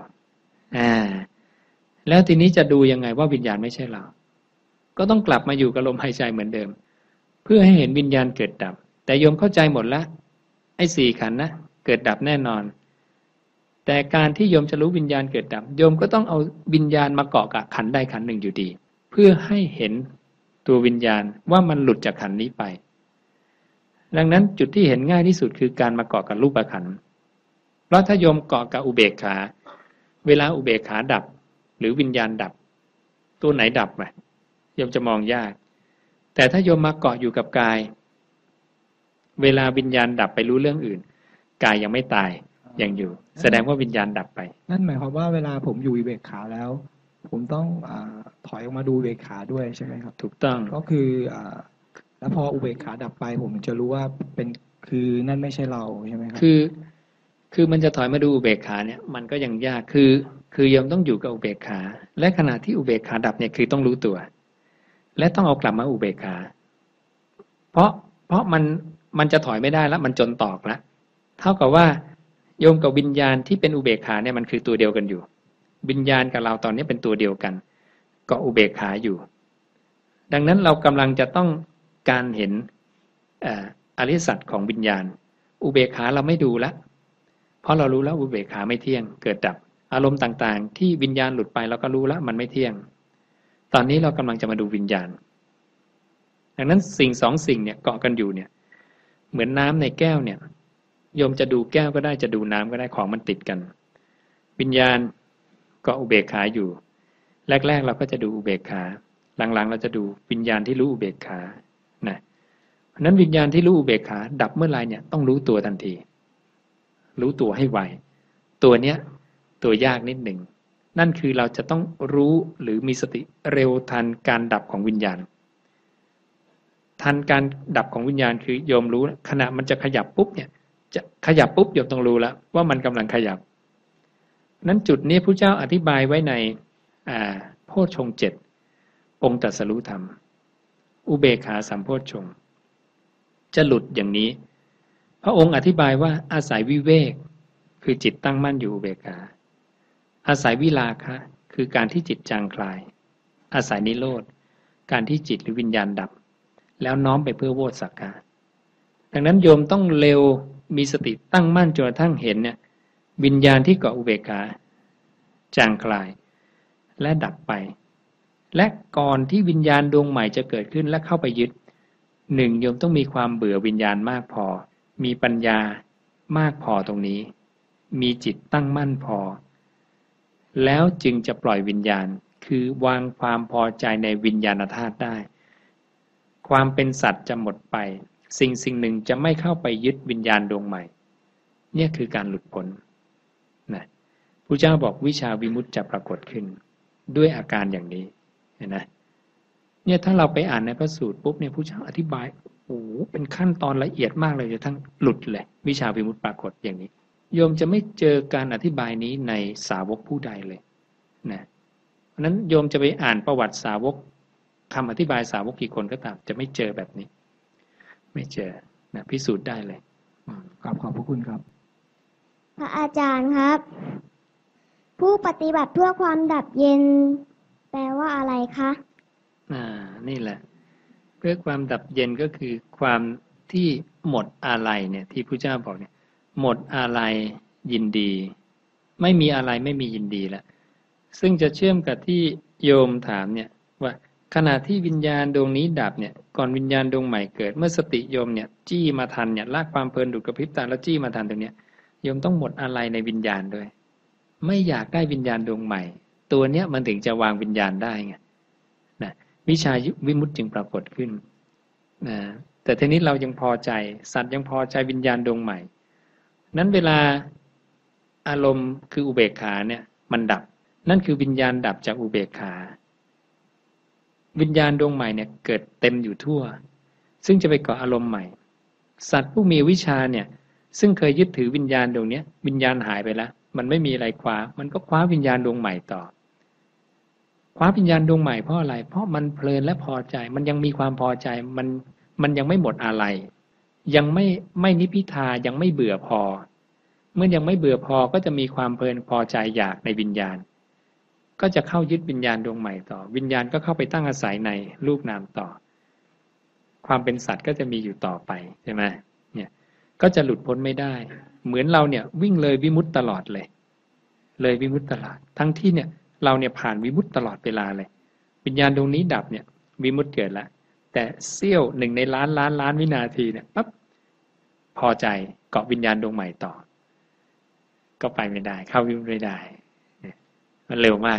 แล้วทีนี้จะดูยังไงว่าวิญญาณไม่ใช่เราก็ต้องกลับมาอยู่กับลมหายใจเหมือนเดิมเพื่อให้เห็นวิญญาณเกิดดับแต่โยมเข้าใจหมดแล้วไอ้สี่ขันธ์นะเกิดดับแน่นอนแต่การที่โยมจะรู้วิญญาณเกิดดับโยมก็ต้องเอาวิญญาณมาเกาะกับขันธ์ใดขันธ์หนึ่งอยู่ดีเพื่อให้เห็นตัววิญญาณว่ามันหลุดจากขันธ์นี้ไปดังนั้นจุดที่เห็นง่ายที่สุดคือการมาเกาะกับรูปขันธ์เพราะถ้าโยมเกาะกับอุเบกขาเวลาอุเบกขาดับหรือวิญญาณดับตัวไหนดับไหมโยมจะมองยากแต่ถ้าโยมมาเกาะอยู่กับกายเวลาวิญญาณดับไปรู้เรื่องอื่นกายยังไม่ตายยังอยู่แสดงว่าวิญญาณดับไปนั่นหมายความว่าเวลาผมอยู่อุเบกขาแล้วผมต้องถอยออกมาดูอุเบกขาด้วยใช่ไหมครับถูกต้องก็คือแล้วพออุเบกขาดับไปผมจะรู้ว่าเป็นคือนั่นไม่ใช่เราใช่ไหมครับคือมันจะถอยมาดูอุเบกขาเนี่ยมันก็ยังยากคือโยมต้องอยู่กับอุเบกขาและขณะที่อุเบกขาดับเนี่ยคือต้องรู้ตัวและต้องเอากลับมาอุเบกขาเพราะมันจะถอยไม่ได้แล้วมันจนตอกแล้วเท่ากับว่าโยมกับวิญญาณที่เป็นอุเบกขาเนี่ยมันคือตัวเดียวกันอยู่วิญญาณกับเราตอนนี้เป็นตัวเดียวกันก็อุเบกขาอยู่ดังนั้นเรากำลังจะต้องการเห็นอริยสัจของวิญญาณอุเบกขาเราไม่ดูละเพราะเรารู้แล้วอุเบกขาไม่เที่ยงเกิดดับอารมณ์ต่างๆที่วิญญาณหลุดไปเราก็รู้แล้วมันไม่เที่ยงตอนนี้เรากำลังจะมาดูวิญญาณดังนั้นสิ่งสองสิ่งเนี่ยเกาะกันอยู่เนี่ยเหมือนน้ำในแก้วเนี่ยโยมจะดูแก้วก็ได้จะดูน้ำก็ได้ของมันติดกันวิญญาณเกาะอุเบกขาอยู่แรกๆเราก็จะดูอุเบกขาหลังๆเราจะดูวิญญาณที่รู้อุเบกขานะเพราะนั้นวิญญาณที่รู้อุเบกขาดับเมื่อไรเนี่ยต้องรู้ตัวทันทีรู้ตัวให้ไวตัวเนี้ยตัวยากนิดหนึ่งนั่นคือเราจะต้องรู้หรือมีสติเร็วทันการดับของวิญญาณทันการดับของวิญญาณคือโยมรู้ขณะมันจะขยับปุ๊บเนี่ยจะขยับปุ๊บโยมต้องรู้แล้วว่ามันกำลังขยับนั้นจุดนี้พระเจ้าอธิบายไว้ในโพชฌงค์ 7องค์ตรัสรู้ธรรมอุเบกขาสัมโพชฌงค์จะหลุดอย่างนี้พระองค์อธิบายว่าอาศัยวิเวกคือจิตตั้งมั่นอยู่อุเบกขาอาศัยวิราคะคือการที่จิตจางคลายอาศัยนิโรธการที่จิตหรือวิญญาณดับแล้วน้อมไปเพื่อโวสักกะดังนั้นโยมต้องเร็วมีสติตั้งมั่นจนกระทั่งเห็นเนี่ยวิญญาณที่เกาะอุเบกขาจางคลายและดับไปและก่อนที่วิญญาณดวงใหม่จะเกิดขึ้นและเข้าไปยึดหนึ่งโยมต้องมีความเบื่อวิญญาณมากพอมีปัญญามากพอตรงนี้มีจิตตั้งมั่นพอแล้วจึงจะปล่อยวิญญาณคือวางความพอใจในวิญญาณธาตุได้ความเป็นสัตว์จะหมดไปสิ่งหนึ่งจะไม่เข้าไปยึดวิญญาณดวงใหม่เนี่ยคือการหลุดพ้นนะพระเจ้าบอกวิชาวิมุตติจะปรากฏขึ้นด้วยอาการอย่างนี้เห็นไหมเนี่ยถ้าเราไปอ่านในพระสูตรปุ๊บเนี่ยพระเจ้าอธิบายโอ้โหเป็นขั้นตอนละเอียดมากเลยจนทั้งหลุดเลยวิชาวิมุตติปรากฏอย่างนี้โยมจะไม่เจอการอธิบายนี้ในสาวกผู้ใดเลยนะเพราะนั้นโยมจะไปอ่านประวัติสาวกคำอธิบายสาวกกี่คนก็ตามจะไม่เจอแบบนี้ไม่เจอนะพิสูจน์ได้เลยขอบพระคุณครับพระอาจารย์ครับผู้ปฏิบัติเพื่อความดับเย็นแปลว่าอะไรคะนี่แหละเพื่อความดับเย็นก็คือความที่หมดอาลัยเนี่ยที่พระเจ้าบอกเนี่ยหมดอาลัยยินดีไม่มีอาลัยไม่มียินดีแล้วซึ่งจะเชื่อมกับที่โยมถามเนี่ยว่าขณะที่วิญญาณดวงนี้ดับเนี่ยก่อนวิญญาณดวงใหม่เกิดเมื่อสติโยมเนี่ยจี้มาทันเนี่ยละความเพลินดูดกระพริบตาแล้วจี้มาทันตรงเนี้ยโยมต้องหมดอาลัยในวิญญาณด้วยไม่อยากได้วิญญาณดวงใหม่ตัวเนี้ยมันถึงจะวางวิญญาณได้ไงนะวิชาวิมุตติจึงปรากฏขึ้นนะแต่ทีนี้เรายังพอใจสัตว์ยังพอใจวิญญาณดวงใหม่นั้นเวลาอารมณ์คืออุเบกขาเนี่ยมันดับนั่นคือวิญญาณดับจากอุเบกขา วิญญาณดวงใหม่เนี่ยเกิดเต็มอยู่ทั่วซึ่งจะไปเกาะอารมณ์ใหม่สัตว์ผู้มีวิชาเนี่ยซึ่งเคยยึดถือวิญญาณดวงนี้วิญญาณหายไปแล้วมันไม่มีอะไรคว้ามันก็คว้าวิญญาณดวงใหม่ต่อคว้าวิญญาณดวงใหม่เพราะอะไรเพราะมันเพลินและพอใจมันยังมีความพอใจมันยังไม่หมดอะไรยังไม่นิพพิทายังไม่เบื่อพอเมื่อยังไม่เบื่อพอก็จะมีความเพลินพอใจอยากในวิญญาณก็จะเข้ายึดวิญญาณดวงใหม่ต่อวิญญาณก็เข้าไปตั้งอาศัยในรูปนามต่อความเป็นสัตว์ก็จะมีอยู่ต่อไปใช่ไหมเนี่ยก็จะหลุดพ้นไม่ได้เหมือนเราเนี่ยวิ่งเลยวิมุตติตลอดเลยวิมุตติตลอดทั้งที่เนี่ยเราเนี่ยผ่านวิมุตติตลอดเวลาเลยวิญญาณดวงนี้ดับเนี่ยวิมุตติเกิดแล้วแต่เสี้ยวหนึ่งในล้านวินาทีเนี่ยปั๊บพอใจเกาะวิญญาณดวงใหม่ต่อก็ไปไม่ได้เข้าวิมุตติไม่ได้มันเร็วมาก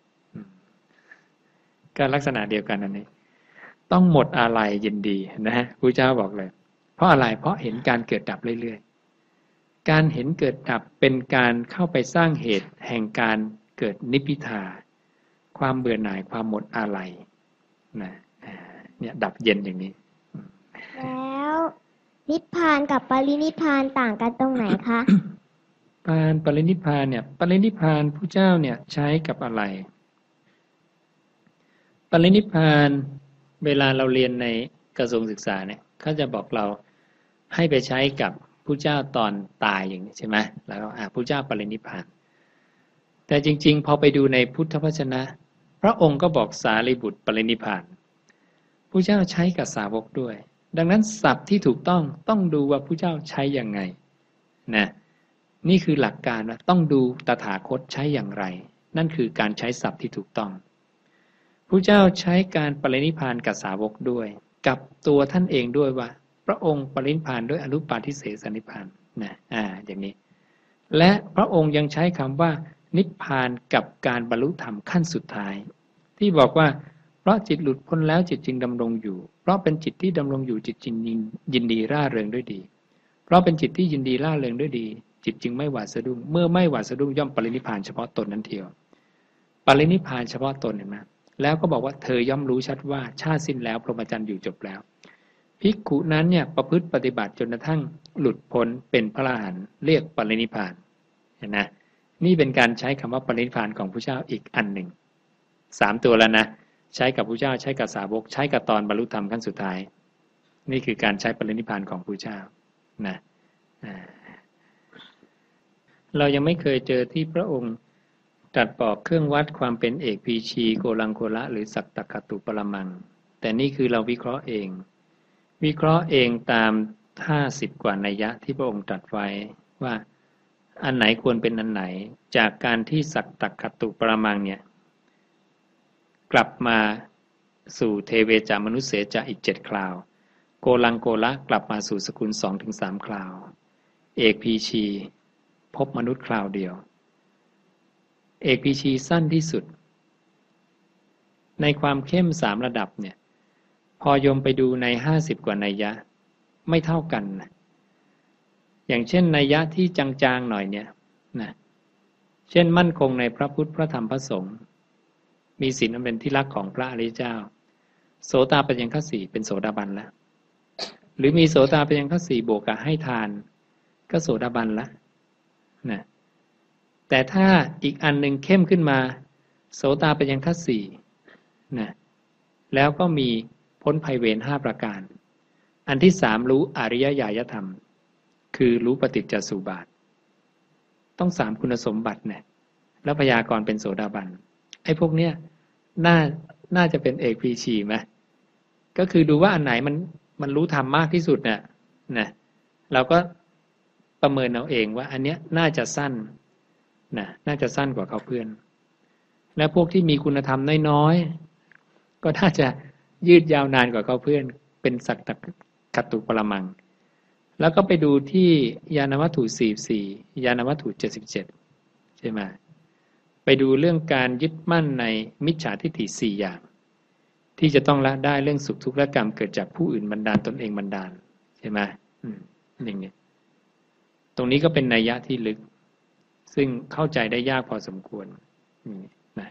ก็ลักษณะเดียวกันอันนี้ต้องหมดอาลัยยินดีนะฮะพระเจ้าบอกเลยเพราะอะไรเพราะเห็นการเกิดดับเรื่อยๆการเห็นเกิดดับเป็นการเข้าไปสร้างเหตุแห่งการเกิดนิพพิทาความเบื่อหน่ายความหมดอาลัยนะเนี่ยดับเย็นอย่างนี้แล้วนิพพานกับปรินิพพานต่างกันตรงไหนคะปรินิพพานเนี่ยปรินิพพานพระเจ้าเนี่ยใช้กับอะไรปรินิพพานเวลาเราเรียนในกระทรวงศึกษาเนี่ยเขาจะบอกเราให้ไปใช้กับพระเจ้าตอนตายอย่างนี้ใช่ไหมแล้วพระเจ้าปรินิพพานแต่จริงๆพอไปดูในพุทธวจนะพระองค์ก็บอกสารีบุตรปรินิพพานพระเจ้าใช้กับสาวกด้วยดังนั้นศัพท์ที่ถูกต้องดูว่าพระเจ้าใช้อย่างไงนะนี่คือหลักการว่าต้องดูตถาคตใช้อย่างไรนั่นคือการใช้ศัพท์ที่ถูกต้องพระเจ้าใช้การปรินิพพานกับสาวกด้วยกับตัวท่านเองด้วยว่าพระองค์ปรินิพพานด้วยอนุปาทิเสสนิพพานนะอย่างนี้และพระองค์ยังใช้คำว่านิพพานกับการบรรลุธรรมขั้นสุดท้ายที่บอกว่าเพราะจิตหลุดพ้นแล้วจิตจึงดำรงอยู่เพราะเป็นจิตที่ดำรงอยู่จิตจึงยินดีร่าเริงด้วยดีเพราะเป็นจิตที่ยินดีร่าเริงด้วยดีจิตจึงไม่หวาดสะดุ้งเมื่อไม่หวาดสะดุ้งย่อมปรินิพพานเฉพาะตนนั้นเทียวปรินิพพานเฉพาะตนเห็นไหมแล้วก็บอกว่าเธอย่อมรู้ชัดว่าชาติสิ้นแล้วพรหมจรรย์อยู่จบแล้วภิกขุนั้นเนี่ยประพฤติปฏิบัติจนกระทั่งหลุดพ้นเป็นพระอรหันต์เรียกปรินิพพานเห็นนะนี่เป็นการใช้คำว่าปรินิพพานของพระเจ้าอีกอันหนึ่ง3ตัวแล้วนะใช้กับพระเจ้าใช้กับสาวกใช้กับตอนบรรลุธรรมขั้นสุดท้ายนี่คือการใช้ปรินิพพานของพระเจ้านะเรายังไม่เคยเจอที่พระองค์ตรัสบอกเครื่องวัดความเป็นเอกพีชีโกลังโคละหรือสัตตคตุปรมังแต่นี่คือเราวิเคราะห์เองตาม50กว่านัยยะที่พระองค์ตรัสไว้ว่าอันไหนควรเป็นอันไหนจากการที่สัตตคตุปรมังเนี่ยกลับมาสู่เทเวจามนุษย์เสจอีก7คราวโกลังโกละกลับมาสู่สกุล 2-3 คราวเอกพีชีพบมนุษย์คราวเดียวเอกพีชีสั้นที่สุดในความเข้ม3ระดับเนี่ยพอโยมไปดูใน50กว่านัยยะไม่เท่ากันนะอย่างเช่นนัยยะที่จางๆหน่อยเนี่ยนะเช่นมั่นคงในพระพุทธพระธรรมพระสงฆ์มีศีลอันเป็นที่รักของพระอริยเจ้าโสตาปัญญคสีเป็นโสดาบันแล้วหรือมีโสตาปัญญคสีบวกกับให้ทานก็โสดาบันแล้วนะแต่ถ้าอีกอันหนึ่งเข้มขึ้นมาโสตาปัญญคสีนะแล้วก็มีพ้นภัยเวร5ประการอันที่3รู้อริยญาณธรรมคือรู้ปฏิจจสุบาทต้อง3คุณสมบัติเนี่ยแล้วพยากรณ์เป็นโสดาบันไอ้พวกเนี้ยน่าจะเป็นเอกพีชีไหมก็คือดูว่าอันไหนมันรู้ธรรมมากที่สุดเนี่ยนะเราก็ประเมินเอาเองว่าอันเนี้ยน่าจะสั้นนะน่าจะสั้นกว่าเขาเพื่อนและพวกที่มีคุณธรรมน้อยๆก็น่าจะยืดยาวนานกว่าเขาเพื่อนเป็นสัตตคตุปรมังแล้วก็ไปดูที่ญาณวัตถุ44ญาณวัตถุ77ใช่ไหมไปดูเรื่องการยึดมั่นในมิจฉาทิฏฐิ4อย่างที่จะต้องละได้เรื่องสุขทุกข์และกรรมเกิดจากผู้อื่นบันดาลตนเองบันดาลใช่ไหมอย่างนี้ตรงนี้ก็เป็นนัยยะที่ลึกซึ่งเข้าใจได้ยากพอสมควรนะ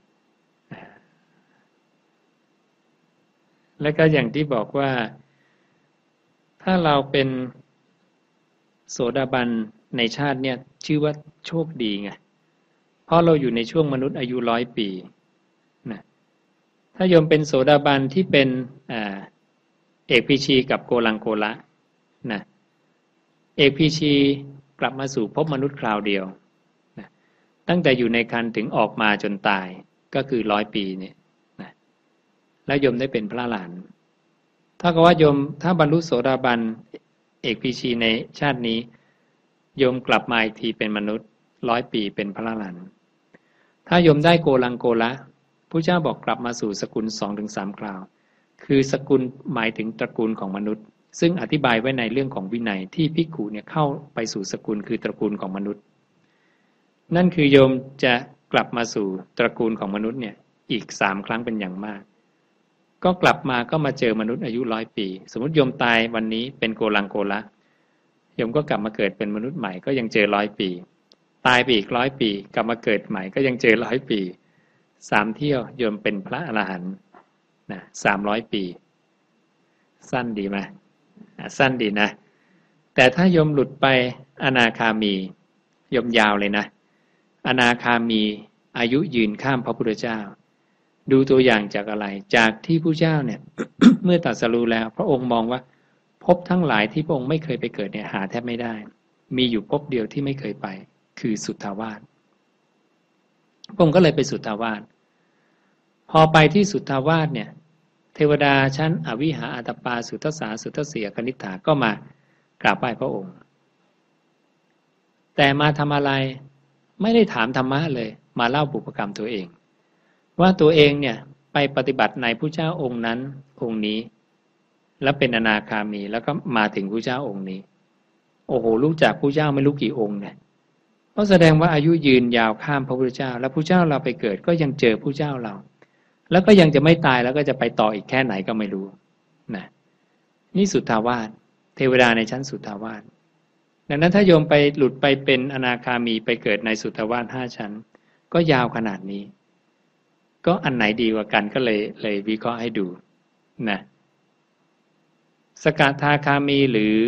แล้วก็อย่างที่บอกว่าถ้าเราเป็นโสดาบันในชาติเนี่ยชื่อว่าโชคดีไงเพราะเราอยู่ในช่วงมนุษย์อายุ100 ปีนะถ้าโยมเป็นโสดาบันที่เป็นเอกพีชีกับโกลังโกละนะเอกพีชีกลับมาสู่ภพมนุษย์คราวเดียวนะตั้งแต่อยู่ในครรภ์ถึงออกมาจนตายก็คือ100 ปีเนี่ยนะแล้วโยมได้เป็นพระอรหันต์ถ้ากับว่าโยมถ้าบรรลุโสดาบันเอกพีชีในชาตินี้โยมกลับมาอีกทีเป็นมนุษย์100 ปีเป็นพระอรหันต์ถ้าโยมได้โกลังโกละพระเจ้าบอกกลับมาสู่สกุล 2-3 คราวคือสกุลหมายถึงตระกูลของมนุษย์ซึ่งอธิบายไว้ในเรื่องของวินัยที่ภิกขุเนี่ยเข้าไปสู่สกุลคือตระกูลของมนุษย์นั่นคือโยมจะกลับมาสู่ตระกูลของมนุษย์เนี่ยอีก3 ครั้งเป็นอย่างมากก็กลับมาก็มาเจอมนุษย์อายุ100 ปีสมมติโยมตายวันนี้เป็นโกลังโกละโยมก็กลับมาเกิดเป็นมนุษย์ใหม่ก็ยังเจอ100 ปีตายไปอีก100 ปีกลับมาเกิดใหม่ก็ยังเจอ100 ปี3 เที่ยวโยมเป็นพระอรหันต์นะ300 ปีสั้นดีไหมสั้นดีนะแต่ถ้าโยมหลุดไปอนาคามีโยมยาวเลยนะอนาคามีอายุยืนข้ามพระพุทธเจ้าดูตัวอย่างจากอะไรจากที่พระเจ้าเนี่ย เมื่อตรัสรู้แล้วพระองค์มองว่าภพทั้งหลายที่พระองค์ไม่เคยไปเกิดเนี่ยหาแทบไม่ได้มีอยู่ภพเดียวที่ไม่เคยไปคือสุทธาวาสพระองค์ก็เลยไปสุทธาวาสพอไปที่สุทธาวาสเนี่ยเทวดาชั้นอวิหาอัตปาสุทธสาสุทธเสียคณิษฐาก็มากราบไหว้พระองค์แต่มาทำอะไรไม่ได้ถามธรรมะเลยมาเล่าบุพกรรมตัวเองว่าตัวเองเนี่ยไปปฏิบัติในผู้เจ้าองค์นั้นองค์นี้แล้วเป็นอนาคามีแล้วก็มาถึงผู้เจ้าองค์นี้โอ้โหรู้จักผู้เจ้าไม่รู้กี่องค์เนี่ยก็แสดงว่าอายุยืนยาวข้ามพระพุทธเจ้าแล้วผู้เจ้าเราไปเกิดก็ยังเจอผู้เจ้าเราแล้วก็ยังจะไม่ตายแล้วก็จะไปต่ออีกแค่ไหนก็ไม่รู้นะนี่สุทธาวาสเทวดาในชั้นสุทธาวาสดังนั้นถ้าโยมไปหลุดไปเป็นอนาคามีไปเกิดในสุทธาวาส5 ชั้นก็ยาวขนาดนี้ก็อันไหนดีกว่ากันก็เลยวิเคราะห์ให้ดูนะสกทาคามีหรือ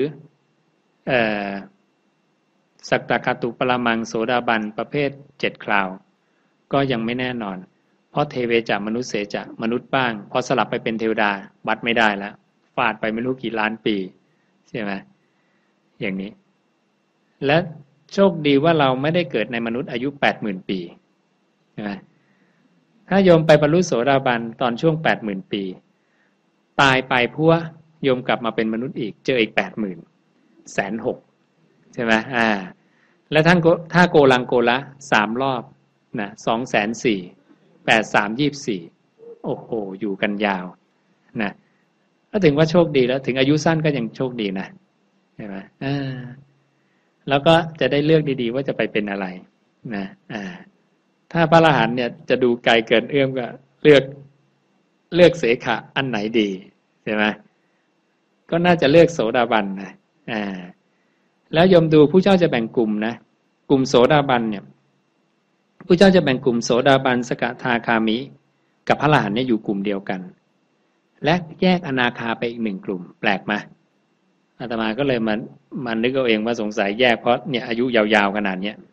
สักตคตุปรมังโสดาบันประเภท7 คราวก็ยังไม่แน่นอนเพราะเทเวจะมนุษย์เสจะมนุษย์บ้างพอสลับไปเป็นเทวดาวัดไม่ได้แล้วฟาดไปไม่รู้กี่ล้านปีใช่ไหมอย่างนี้และโชคดีว่าเราไม่ได้เกิดในมนุษย์อายุ 80,000 ปีใช่ไหมถ้าโยมไปบรรลุโสดาบันตอนช่วง 80,000 ปีตายไปพัวโยมกลับมาเป็นมนุษย์อีกเจออีก 80,000 160,000ใช่ไหมแล้วท่านถ้าโกลังโกละ3 รอบนะ240,000 83,24โอ้โหอยู่กันยาวนะก็ถึงว่าโชคดีแล้วถึงอายุสั้นก็ยังโชคดีนะใช่ไหมแล้วก็จะได้เลือกดีๆว่าจะไปเป็นอะไรนะถ้าพระอรหันต์เนี่ยจะดูไกลเกินเอื้อมก็เลือกเสขะอันไหนดีใช่ไหมก็น่าจะเลือกโสดาบันนะแล้วโยมดูผู้เจ้าจะแบ่งกลุ่มนะกลุ่มโสดาบันเนี่ยผู้เจ้าจะแบ่งกลุ่มโสดาบันสกทาคามิกับพระอรหันต์เนี่ยอยู่กลุ่มเดียวกันและแยกอนาคาไปอีก1 กลุ่มแปลกไหมอาตมาก็เลยมันนึกเอาเองว่าสงสัยแยกเพราะเนี่ยอายุยาวๆขนาดเนี้ย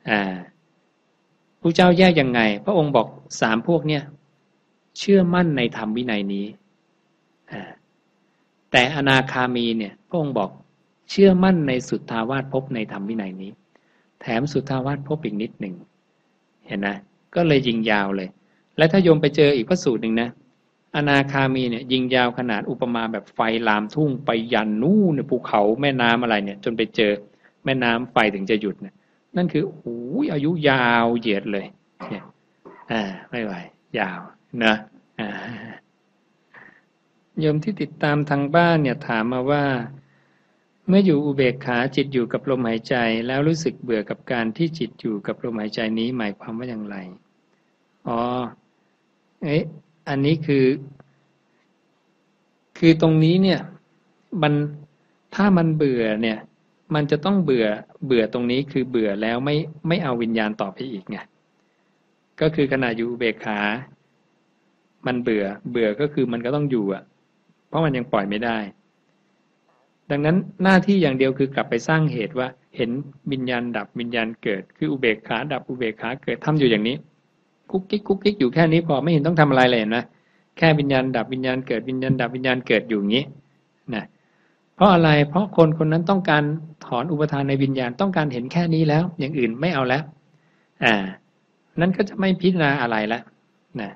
ผู้เจ้าแยกยังไงพระองค์บอก3 พวกเนี่ยเชื่อมั่นในธรรมวินัยนี้แต่อนาคามีเนี่ยพระองค์บอกเชื่อมั่นในสุทธาวาสภพในธรรมวินัยนี้แถมสุทธาวาสภพอีกนิดหนึ่งเห็นนะก็เลยยิงยาวเลยและถ้าโยมไปเจออีกพระสูตรหนึ่งนะอนาคามีเนี่ยยิงยาวขนาดอุปมาแบบไฟลามทุ่งไปยันนู่นในภูเขาแม่น้ำอะไรเนี่ยจนไปเจอแม่น้ำไฟถึงจะหยุดเนี่ยนั่นคือโอ้ยอายุยาวเหยียดเลยเนี่ยไม่ไหวยาวนะโยมที่ติดตามทางบ้านเนี่ยถามมาว่าเมื่ออยู่อุเบกขาจิตอยู่กับลมหายใจแล้วรู้สึกเบื่อกับการที่จิตอยู่กับลมหายใจนี้หมายความว่าอย่างไรอันนี้คือตรงนี้เนี่ยถ้ามันเบื่อเนี่ยมันจะต้องเบื่อตรงนี้คือเบื่อแล้วไม่เอาวิญญาณต่อไปอีกไงก็คือขณะอยู่อุเบกขามันเบื่อก็คือมันก็ต้องอยู่เพราะมันยังปล่อยไม่ได้ดังนั้นหน้าที่อย่างเดียวคือกลับไปสร้างเหตุว่าเห็นวิญญาณดับวิญญาณเกิดคืออุเบกขาดับอุเบกขาเกิดทำอยู่อย่างนี้กุ๊กกิ๊กอยู่แค่นี้พอไม่เห็นต้องทำอะไรเลยนะแค่วิญญาณดับวิญญาณเกิดวิญญาณดับวิญญาณเกิดอยู่อย่างนี้นะเพราะอะไรเพราะคนคนนั้นต้องการถอนอุปทานในวิญญาณต้องการเห็นแค่นี้แล้วอย่างอื่นไม่เอาแล้วนั้นก็จะไม่พิจารณาอะไรแล้วนะ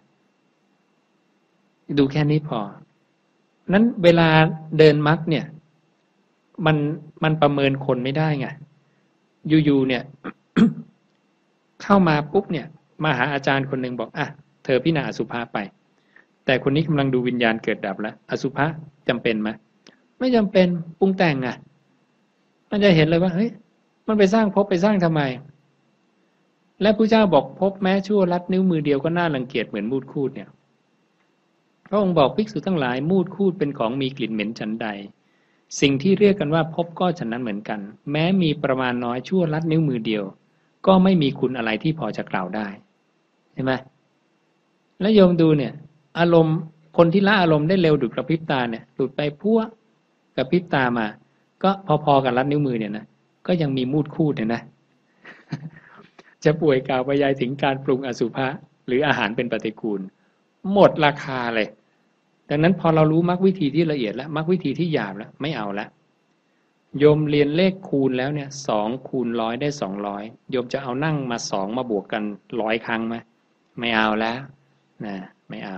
ดูแค่นี้พอนั้นเวลาเดินมรรคเนี่ยมันประเมินคนไม่ได้ไงอยู่ๆเนี่ย เข้ามาปุ๊บเนี่ยมาหาอาจารย์คนหนึ่งบอกเธอพิจารณาอสุภะไปแต่คนนี้กำลังดูวิญญาณเกิดดับแล้วอสุภะจำเป็นไหมไม่จำเป็นปรุงแต่งมันจะเห็นเลยว่าเฮ้ยมันไปสร้างภพไปสร้างทำไมและพระเจ้าบอกภพแม้ชั่วลัดนิ้วมือเดียวก็น่ารังเกียจเหมือนมูดคูดเนี่ยพระองค์บอกภิกษุทั้งหลายมูดคูดเป็นของมีกลิ่นเหม็นฉันใดสิ่งที่เรียกกันว่าภพก็ฉันนั้นเหมือนกันแม้มีประมาณน้อยชั่วลัดนิ้วมือเดียวก็ไม่มีคุณอะไรที่พอจะกล่าวได้เห็นไหมแล้วโยมดูเนี่ยอารมณ์คนที่ละอารมณ์ได้เร็วดุจกระพริบตาเนี่ยหลุดไปพั่วกระพริบตามาก็พอๆกับลัดนิ้วมือเนี่ยนะก็ยังมีมูดคูดเนี่ยนะ จะป่วยกล่าวบรรยายถึงการปรุงอสุภะหรืออาหารเป็นปฏิกูลหมดราคาเลยดังนั้นพอเรารู้มรรควิธีที่ละเอียดแล้วมรรควิธีที่หยาบแล้วไม่เอาละโยมเรียนเลขคูณแล้วเนี่ย2 คูณ 100ได้200โยมจะเอานั่งมา2มาบวกกัน100 ครั้งไหมไม่เอาแล้วนะไม่เอา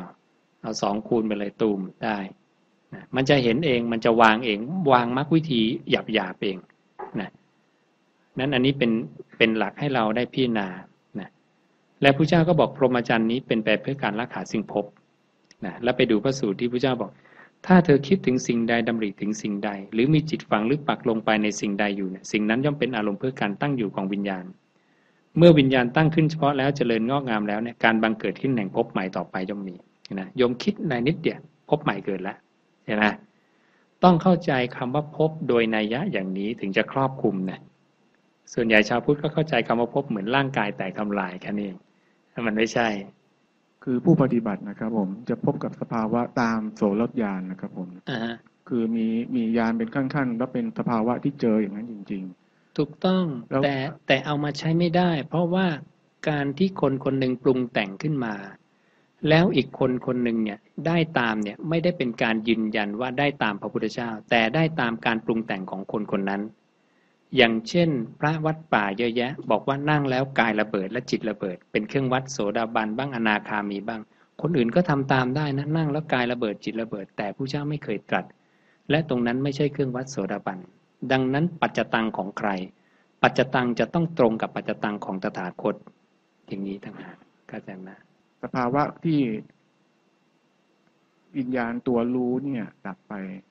2 คูณไปเลยตูมได้นะมันจะเห็นเองมันจะวางเองวางมรรควิธีหยาบเองนะนั้นอันนี้เป็นหลักให้เราได้พิจารณานะและพระเจ้าก็บอกพรหมจรรย์นี้เป็นไปเพื่อการละขาสิ่งภพนะแล้วไปดูพระสูตรที่พระเจ้าบอกถ้าเธอคิดถึงสิ่งใดดำริถึงสิ่งใดหรือมีจิตฝังหรือปักลงไปในสิ่งใดอยู่เนี่ยสิ่งนั้นย่อมเป็นอารมณ์เพื่อการตั้งอยู่ของวิญญาณเมื่อวิญญาณตั้งขึ้นเฉพาะแล้วเจริญงอกงามแล้วเนี่ยการบังเกิดขึ้นแห่งภพใหม่ต่อไปย่อมมีนะโยมคิดในนิดเดียวภพใหม่เกิดแล้วเห็นไหมต้องเข้าใจคำว่าภพโดยนัยยะอย่างนี้ถึงจะครอบคลุมนะส่วนใหญ่ชาวพุทธก็เข้าใจคำว่าภพเหมือนร่างกายแตกทำลายแค่นี้แต่มันไม่ใช่คือผู้ปฏิบัตินะครับผมจะพบกับสภาวะตามโสรถญาณนะครับผมคือมีญาณเป็นขั้นๆแล้วเป็นสภาวะที่เจออย่างนั้นจริงๆถูกต้องแต่เอามาใช้ไม่ได้เพราะว่าการที่คนคนหนึ่งปรุงแต่งขึ้นมาแล้วอีกคนคนหนึ่งเนี่ยได้ตามเนี่ยไม่ได้เป็นการยืนยันว่าได้ตามพระพุทธเจ้าแต่ได้ตามการปรุงแต่งของคนคนนั้นอย่างเช่นพระวัดป่าเยอะแยะบอกว่านั่งแล้วกายระเบิดและจิตระเบิดเป็นเครื่องวัดโสดาบันบ้างอนาคามีบ้างคนอื่นก็ทำตามได้นะนั่งแล้วกายระเบิดจิตระเบิดแต่พระเจ้าไม่เคยตรัสและตรงนั้นไม่ใช่เครื่องวัดโสดาบันดังนั้นปัจจตังของใครปัจจตังจะต้องตรงกับปัจจตังของตถาคตอย่างนี้ต่างหากเข้าใจไหมสภาวะที่วิญญาณตัวรู้เนี่ยดับไป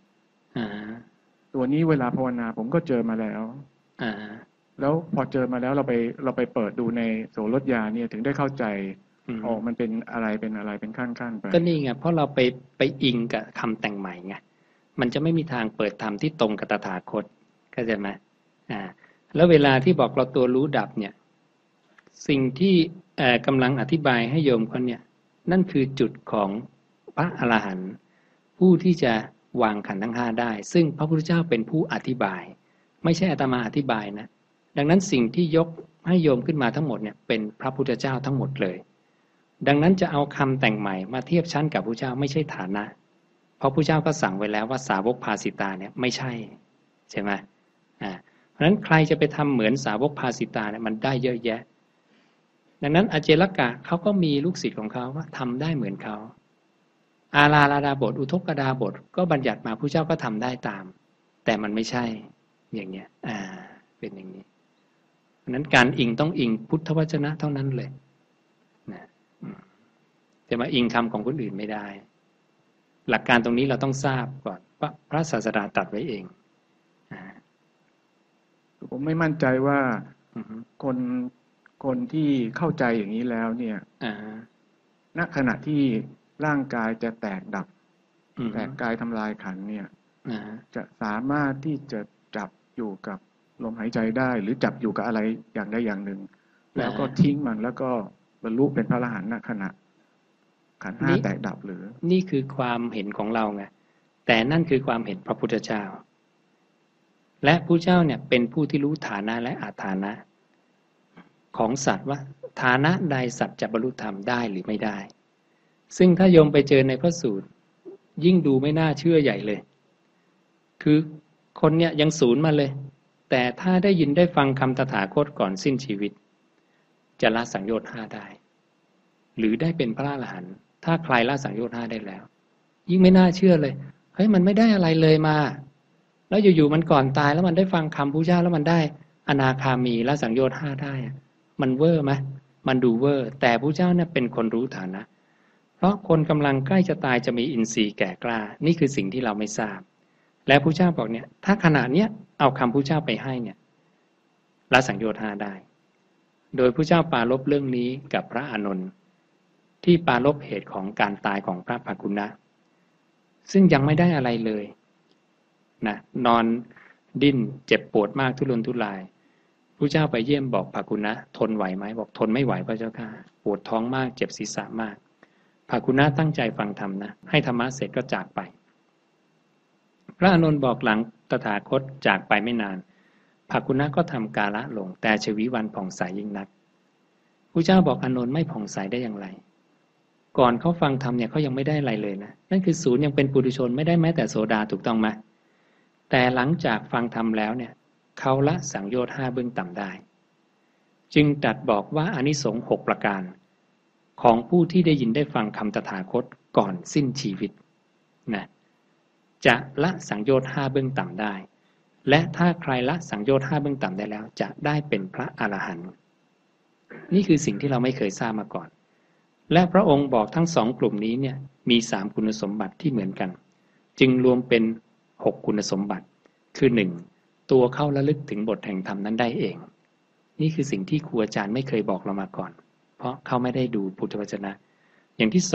ตัวนี้เวลาภาวนาผมก็เจอมาแล้วแล้วพอเจอมาแล้วเราไปเปิดดูในโสรถญาณเนี่ยถึงได้เข้าใจมันเป็นอะไรเป็นขั้นๆไปก็นี่ไงเพราะเราไปอิงกับคำแต่งใหม่ไงมันจะไม่มีทางเปิดธรรมที่ตรงกับตถาคตเข้าใจไหมแล้วเวลาที่บอกเราตัวรู้ดับเนี่ยสิ่งที่กำลังอธิบายให้โยมคนเนี่ยนั่นคือจุดของพระอรหันต์ผู้ที่จะวางขันธ์ทั้ง5ได้ซึ่งพระพุทธเจ้าเป็นผู้อธิบายไม่ใช่อาตมาอธิบายนะดังนั้นสิ่งที่ยกให้โยมขึ้นมาทั้งหมดเนี่ยเป็นพระพุทธเจ้าทั้งหมดเลยดังนั้นจะเอาคำแต่งใหม่มาเทียบชั้นกับพระเจ้าไม่ใช่ฐานะเพราะพระเจ้าก็สั่งไว้แล้วว่าสาวกภาสิตาเนี่ยไม่ใช่ใช่ไหมเพราะฉะนั้นใครจะไปทำเหมือนสาวกภาสิตาเนี่ยมันได้เยอะแยะดังนั้นอเจลกะเขาก็มีลูกศิษย์ของเขาว่าทำได้เหมือนเขาอาราลาดาบทอุทกดาบทก็บัญญัติมาพระเจ้าก็ทำได้ตามแต่มันไม่ใช่อย่างเงี้ยเป็นอย่างนี้เพราะนั้นการอิงต้องอิงพุทธวจนะเท่านั้นเลยนะจะมาอิงคำของคนอื่นไม่ได้หลักการตรงนี้เราต้องทราบก่อนว่าพระศาสดาตรัสไว้เองผมไม่มั่นใจว่าคนที่เข้าใจอย่างนี้แล้วเนี่ยณขณะที่ร่างกายจะแตกดับแตกกายทำลายขันธ์เนี่ยจะสามารถที่จะจับอยู่กับลมหายใจได้หรือจับอยู่กับอะไรอย่างใดอย่างหนึ่งแล้วก็ทิ้งมันแล้วก็บรรลุเป็นพระอรหันต์ณขณะขันธ์ห้าแตกดับหรือนี่คือความเห็นของเราไงแต่นั่นคือความเห็นพระพุทธเจ้าและพระเจ้าเนี่ยเป็นผู้ที่รู้ฐานะและอาฐานะของสัตว์ว่าฐานะใดสัตว์จะบรรลุธรรมได้หรือไม่ได้ซึ่งถ้าโยมไปเจอในพระสูตรยิ่งดูไม่น่าเชื่อใหญ่เลยคือคนเนี่ยยังศูนย์มาเลยแต่ถ้าได้ยินได้ฟังคำตถาคตก่อนสิ้นชีวิตจะละสังโยชน์5ได้หรือได้เป็นพระอรหันต์ถ้าใครละสังโยชน์5ได้แล้วยิ่งไม่น่าเชื่อเลยเฮ้ยมันไม่ได้อะไรเลยมาแล้วอยู่ๆมันก่อนตายแล้วมันได้ฟังคำพุทธเจ้าแล้วมันได้อนาคามีละสังโยชน์5ได้มันเวอร์ไหมมันดูเวอร์แต่พุทธเจ้าเนี่ยเป็นคนรู้ฐานะเพราะคนกำลังใกล้จะตายจะมีอินทรีย์แก่กล้านี่คือสิ่งที่เราไม่ทราบและพุทธเจ้าบอกเนี่ยถ้าขณะเนี้ยเอาคำพุทธเจ้าไปให้เนี่ยละสังโยชน์5ได้โดยพุทธเจ้าปรารภเรื่องนี้กับพระอานนท์ที่ปรารภเหตุของการตายของพระภคุณะซึ่งยังไม่ได้อะไรเลยนะนอนดิ้นเจ็บปวดมากทุรนทุรายพระเจ้าไปเยี่ยมบอกภคุณะทนไหวไหมบอกทนไม่ไหวพระเจ้าค่ะปวดท้องมากเจ็บศีรษะมากภคุณะตั้งใจฟังธรรมนะให้ธรรมะเสร็จก็จากไปพระอานนท์บอกหลังตถาคตจากไปไม่นานภคุณะก็ทำกาละลงแต่ชีวิวันผ่องใสยิ่งนักพระเจ้าบอกอานนท์ไม่ผ่องใสได้อย่างไรก่อนเขาฟังธรรมเนี่ยเขายังไม่ได้อะไรเลยนะนั่นคือศูนย์ยังเป็นปุถุชนไม่ได้แม้แต่โสดาถูกต้องไหมแต่หลังจากฟังธรรมแล้วเนี่ยเขาละสังโยชน์5เบื้องต่ำได้จึงตรัสบอกว่าอานิสงส์6ประการของผู้ที่ได้ยินได้ฟังคำตถาคตก่อนสิ้นชีวิตนะจะละสังโยชน์5เบื้องต่ำได้และถ้าใครละสังโยชน์5เบื้องต่ำได้แล้วจะได้เป็นพระอรหันต์นี่คือสิ่งที่เราไม่เคยทราบมาก่อนและพระองค์บอกทั้ง2กลุ่มนี้เนี่ยมี3คุณสมบัติที่เหมือนกันจึงรวมเป็น6คุณสมบัติคือ1ตัวเข้าระลึกถึงบทแห่งธรรมนั้นได้เองนี่คือสิ่งที่ครูอาจารย์ไม่เคยบอกเรามาก่อนเพราะเขาไม่ได้ดูพุทธวจนะอย่างที่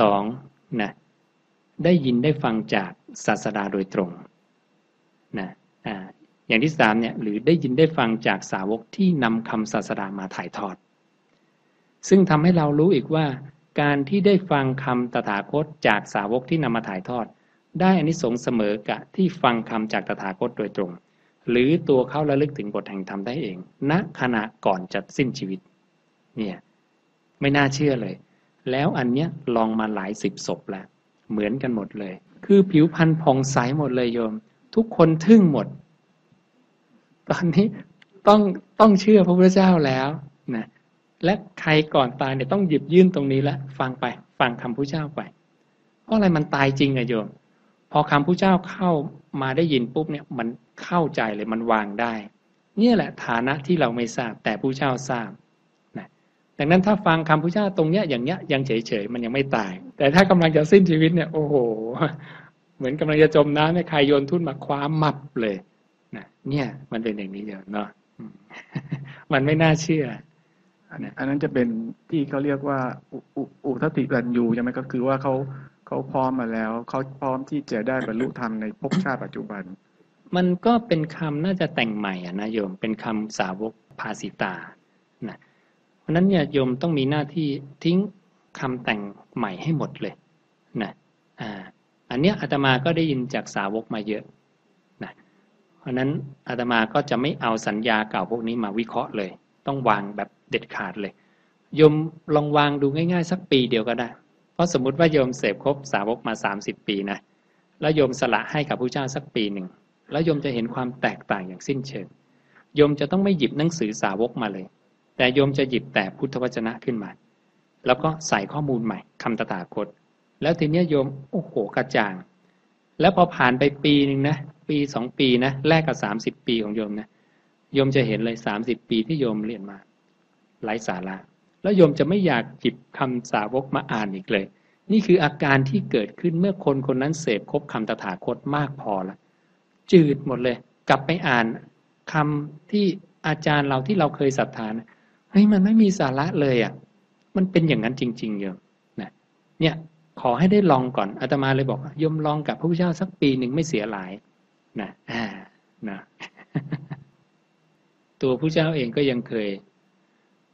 2นะได้ยินได้ฟังจากศาสดาโดยตรงนะอย่างที่3เนี่ยหรือได้ยินได้ฟังจากสาวกที่นำคำศาสดามาถ่ายทอดซึ่งทำให้เรารู้อีกว่าการที่ได้ฟังคำตถาคตจากสาวกที่นำมาถ่ายทอดได้อานิสงส์เสมอกับที่ฟังคำจากตถาคตโดยตรงหรือตัวเขาระลึกถึงบทแห่งธรรมได้เองณขณะก่อนจะสิ้นชีวิตเนี่ยไม่น่าเชื่อเลยแล้วอันเนี้ยลองมาหลาย10ศพแล้วเหมือนกันหมดเลยคือผิวพรรณผ่องใสหมดเลยโยมทุกคนทึ่งหมดตอนนี้ต้องเชื่อพระพุทธเจ้าแล้วนะและใครก่อนตายเนี่ยต้องหยิบยื่นตรงนี้ละฟังไปฟังคำพุทธเจ้าไปเพราะอะไรมันตายจริงอะโยมพอคำพุทธเจ้าเข้ามาได้ยินปุ๊บเนี่ยมันเข้าใจเลยมันวางได้เนี่ยแหละฐานะที่เราไม่ทราบแต่พุทธเจ้าทราบนะดังนั้นถ้าฟังคำพุทธเจ้าตรงเนี้ยอย่างเนี้ยยังเฉยๆมันยังไม่ตายแต่ถ้ากำลังจะสิ้นชีวิตเนี่ยโอ้โหเหมือนกำลังจะจมน้ำให้ใครโยนทุ่นมาคว้ามับเลยนะเนี่ยมันเป็นอย่างนี้เดียวเนาะมันไม่น่าเชื่ออันนั้นจะเป็นที่เขาเรียกว่าอุทติรัญญูใช่ไหมก็คือว่าเขาพร้อมมาแล้วเขาพร้อมที่จะได้บรรลุธรรมในภพชาติปัจจุบันมันก็เป็นคำน่าจะแต่งใหม่นะโยมเป็นคำสาวกภาสิตานะเพราะนั้นเนี่ยโยมต้องมีหน้าที่ทิ้งคำแต่งใหม่ให้หมดเลยนะอันเนี้ยอาตมาก็ได้ยินจากสาวกมาเยอะนะเพราะนั้นอาตมาก็จะไม่เอาสัญญาเก่าพวกนี้มาวิเคราะห์เลยต้องวางแบบเด็ดขาดเลยโยมลองวางดูง่ายๆสักปีเดียวก็ได้เพราะสมมุติว่าโยมเสพครบสาวกมา30ปีนะแล้วโยมสละให้กับพระเจ้าสักปีหนึ่งแล้วโยมจะเห็นความแตกต่างอย่างสิ้นเชิงโยมจะต้องไม่หยิบหนังสือสาวกมาเลยแต่โยมจะหยิบแต่พุทธวจนะขึ้นมาแล้วก็ใส่ข้อมูลใหม่คำตถาคตแล้วทีนี้โยมโอ้โหกระจ่างแล้วพอผ่านไปปีนึงนะปี2ปีนะแลกกับ30ปีของโยมนะโยมจะเห็นเลย30ปีที่โยมเรียนมาไร้สาระแล้วโยมจะไม่อยากหยิบคำสาวกมาอ่านอีกเลยนี่คืออาการที่เกิดขึ้นเมื่อคนคนนั้นเสพครบคำตถาคตมากพอแล้วจืดหมดเลยกลับไปอ่านคำที่อาจารย์เราที่เราเคยศรัทธานะเฮ้ยมันไม่มีสาระเลยอ่ะมันเป็นอย่างนั้นจริงๆโยมนะเนี่ยขอให้ได้ลองก่อนอาตมาเลยบอกโยมลองกับพระพุทธเจ้าสักปีหนึ่งไม่เสียหลายนะนะตัวพระเจ้าเองก็ยังเคย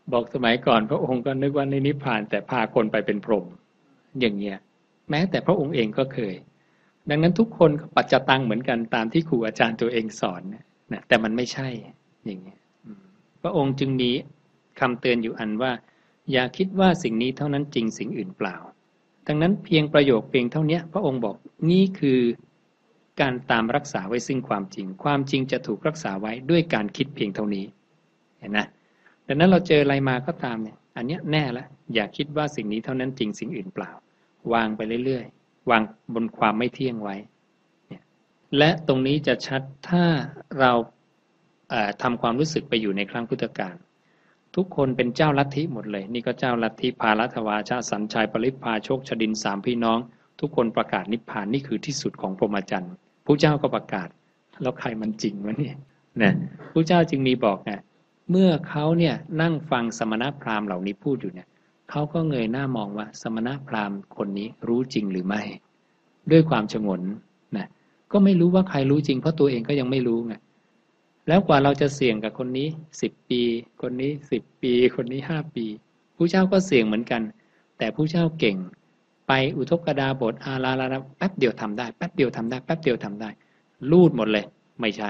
บอกสมัยก่อนพระองค์ก็นึกว่าในนิพพานแต่พาคนไปเป็นพรหมอย่างเงี้ยแม้แต่พระองค์เองก็เคยดังนั้นทุกคนปัจจตังเหมือนกันตามที่ครูอาจารย์ตัวเองสอนนะแต่มันไม่ใช่อย่างเงี้ยพระองค์จึงมีคำเตือนอยู่อันว่าอย่าคิดว่าสิ่งนี้เท่านั้นจริงสิ่งอื่นเปล่าดังนั้นเพียงประโยคเพียงเท่านี้พระองค์บอกนี่คือการตามรักษาไว้ซึ่งความจริงความจริงจะถูกรักษาไว้ด้วยการคิดเพียงเท่านี้เห็นนะดังนั้นเราเจออะไรมาก็ตามเนี่ยอันเนี้ยแน่แล้วอย่าคิดว่าสิ่งนี้เท่านั้นจริงสิ่งอื่นเปล่าวางไปเรื่อยๆวางบนความไม่เที่ยงไว้เนี่ยและตรงนี้จะชัดถ้าเราทำความรู้สึกไปอยู่ในครั้งพุทธกาลทุกคนเป็นเจ้าลัทธิหมดเลยนี่ก็เจ้าลัทธิพาลัทวาชาสัญชัยปริพพาโชคชดินสามพี่น้องทุกคนประกาศนิพพานนี่คือที่สุดของพรหมจรรย์พระเจ้าก็ประกาศแล้วใครมันจริงวะเนี่ยนะพระเจ้าจึงมีบอกไงเมื่อเขาเนี่ยนั่งฟังสมณพราหมณ์เหล่านี้พูดอยู่เนี่ยเขาก็เงยหน้ามองว่าสมณพราหมณ์คนนี้รู้จริงหรือไม่ด้วยความฉงนนะก็ไม่รู้ว่าใครรู้จริงเพราะตัวเองก็ยังไม่รู้ไงแล้วกว่าเราจะเสี่ยงกับคนนี้10 ปีคนนี้10 ปีคนนี้5 ปีพระเจ้าก็เสี่ยงเหมือนกันแต่พระเจ้าเก่งไปอุทกดาบทอาราลาแป๊บเดียวทำได้แป๊บเดียวทำได้แป๊บเดียวทำได้ลูดหมดเลยไม่ใช่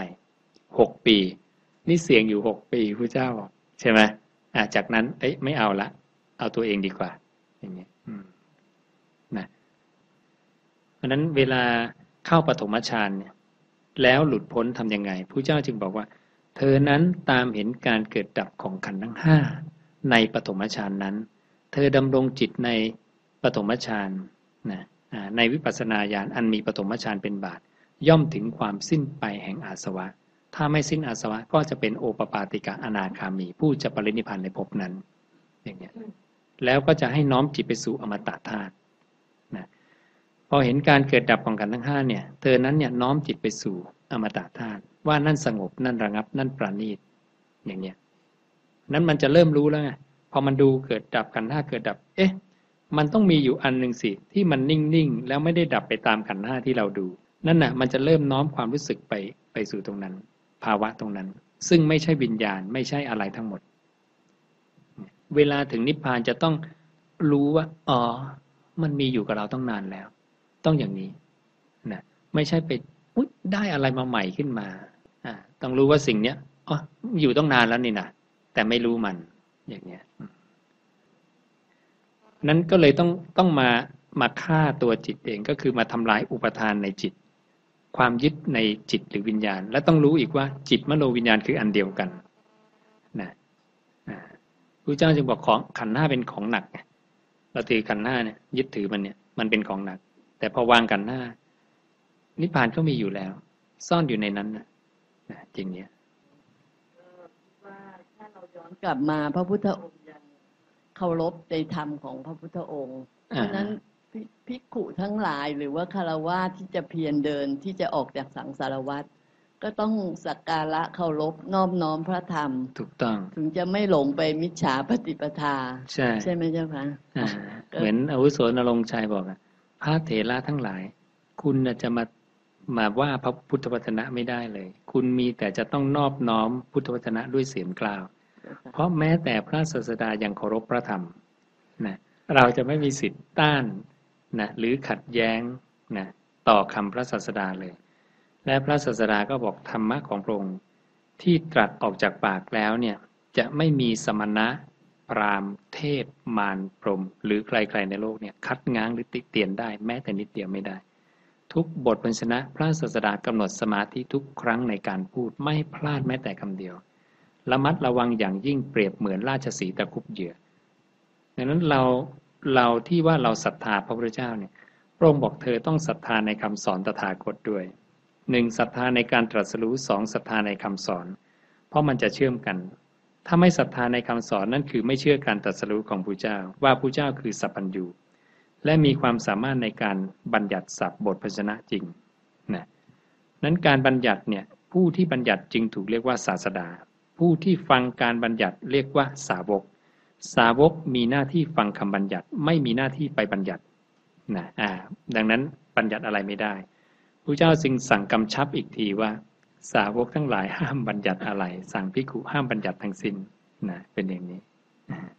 6 ปีนี่เสี่ยงอยู่6 ปีพระเจ้าบอกใช่ไหมจากนั้นไม่เอาละเอาตัวเองดีกว่าอย่างนี้นะเพราะนั้นเวลาเข้าปฐมฌานเนี่ยแล้วหลุดพ้นทำยังไงพระเจ้าจึงบอกว่าเธอนั้นตามเห็นการเกิดดับของขันธ์ทั้ง5ในปฐมฌานนั้นเธอดำรงจิตในปฐมฌานนะในวิปัสสนาญาณอันมีปฐมฌานเป็นบาทย่อมถึงความสิ้นไปแห่งอาสวะถ้าไม่สิ้นอาสวะก็จะเป็นโอปปาติกะอนาคามีผู้จะปรินิพพานในภพนั้นอย่างเงี้ยแล้วก็จะให้น้อมจิตไปสู่อมตะธาตุนะพอเห็นการเกิดดับของขันธ์ทั้ง5เนี่ยเธอนั้นเนี่ยน้อมจิตไปสู่อมตะธาตุว่านั่นสงบนั่นระงับนั่นประณีตอย่างเงี้ยนั้นมันจะเริ่มรู้แล้วไงพอมันดูเกิดดับขันธ์5เกิดดับมันต้องมีอยู่อันหนึ่งสิที่มันนิ่งๆแล้วไม่ได้ดับไปตามขันธ์5ที่เราดูนั่นน่ะมันจะเริ่มน้อมความรู้สึกไปสู่ตรงนั้นภาวะตรงนั้นซึ่งไม่ใช่วิญญาณไม่ใช่อะไรทั้งหมดเวลาถึงนิพพานจะต้องรู้ว่าอ๋อมันมีอยู่กับเราต้องนานแล้วต้องอย่างนี้นะไม่ใช่ไปได้อะไรมาใหม่ขึ้นมาต้องรู้ว่าสิ่งเนี้ยอ๋ออยู่ต้องนานแล้วนี่นะแต่ไม่รู้มันอย่างเงี้ยนั้นก็เลยต้องมาฆ่าตัวจิตเองก็คือมาทำลายอุปทานในจิตความยึดในจิตหรือวิญญาณและต้องรู้อีกว่าจิตมโนวิญญาณคืออันเดียวกันนะพระเจ้าจึงบอกของขันธ์5เป็นของหนักไงเราถือขันธ์5เนี่ยยึดถือมันเนี่ยมันเป็นของหนักแต่พอวางขันธ์5นิพพานก็มีอยู่แล้วซ่อนอยู่ในนั้นนะจริงเนี่ยว่าถ้าเราย้อนกลับมาพระพุทธองค์ยังเคารพในธรรมของพระพุทธองค์เพราะนั้นภิกขุทั้งหลายหรือว่าคฤหัสถ์ที่จะเพียรเดินที่จะออกจากสังสารวัฏก็ต้องสักการะเคารพนอบน้อมพระธรรมถูกต้องถึงจะไม่หลงไปมิจฉาปฏิปทาใช่ไหมเจ้าคะเหมือนอาวุโสนรงค์ชัยบอกพระเถระทั้งหลายคุณจะมาว่าพระพุทธวจนะไม่ได้เลยคุณมีแต่จะต้องนอบน้อมพุทธวจนะด้วยเสียงกล่าวเพราะแม้แต่พระศาสดายังเคารพพระธรรมนะเราจะไม่มีสิทธิ์ต้านนะหรือขัดแย้งนะต่อคำพระศาสดาเลยและพระศาสดาก็บอกธรรมะของพระองค์ที่ตรัสออกจากปากแล้วเนี่ยจะไม่มีสมณะพราหมณ์เทพมารพรหมหรือใครๆในโลกเนี่ยคัดง้างหรือติเตียนได้แม้แต่นิดเดียวไม่ได้ทุกบทพยัญชนะพระศาสดากำหนดสมาธิทุกครั้งในการพูดไม่พลาดแม้แต่คำเดียวระมัดระวังอย่างยิ่งเปรียบเหมือนราชสีห์ตะคุบเหยื่อดังนั้นเราที่ว่าเราศรัทธาพระพุทธเจ้าเนี่ยพระองค์บอกเธอต้องศรัทธาในคำสอนตถาคตด้วย1ศรัทธาในการตรัสรู้2ศรัทธาในคำสอนเพราะมันจะเชื่อมกันถ้าไม่ศรัทธาในคำสอนนั่นคือไม่เชื่อการตรัสรู้ของพระเจ้าว่าพระเจ้าคือสัพพัญญูและมีความสามารถในการบัญญัติศัพท์บทพยัญชนะจริงนะนั้นการบัญญัติเนี่ยผู้ที่บัญญัติจึงถูกเรียกว่าศาสดาผู้ที่ฟังการบัญญัติเรียกว่าสาวกสาวกมีหน้าที่ฟังคำบัญญัติไม่มีหน้าที่ไปบัญญัตินะดังนั้นบัญญัติอะไรไม่ได้พระเจ้าจึงสั่งกำชับอีกทีว่าสาวกทั้งหลายห้ามบัญญัติอะไรสั่งภิกขุห้ามบัญญัติทั้งสิ้นนะเป็นอย่างนี้นะ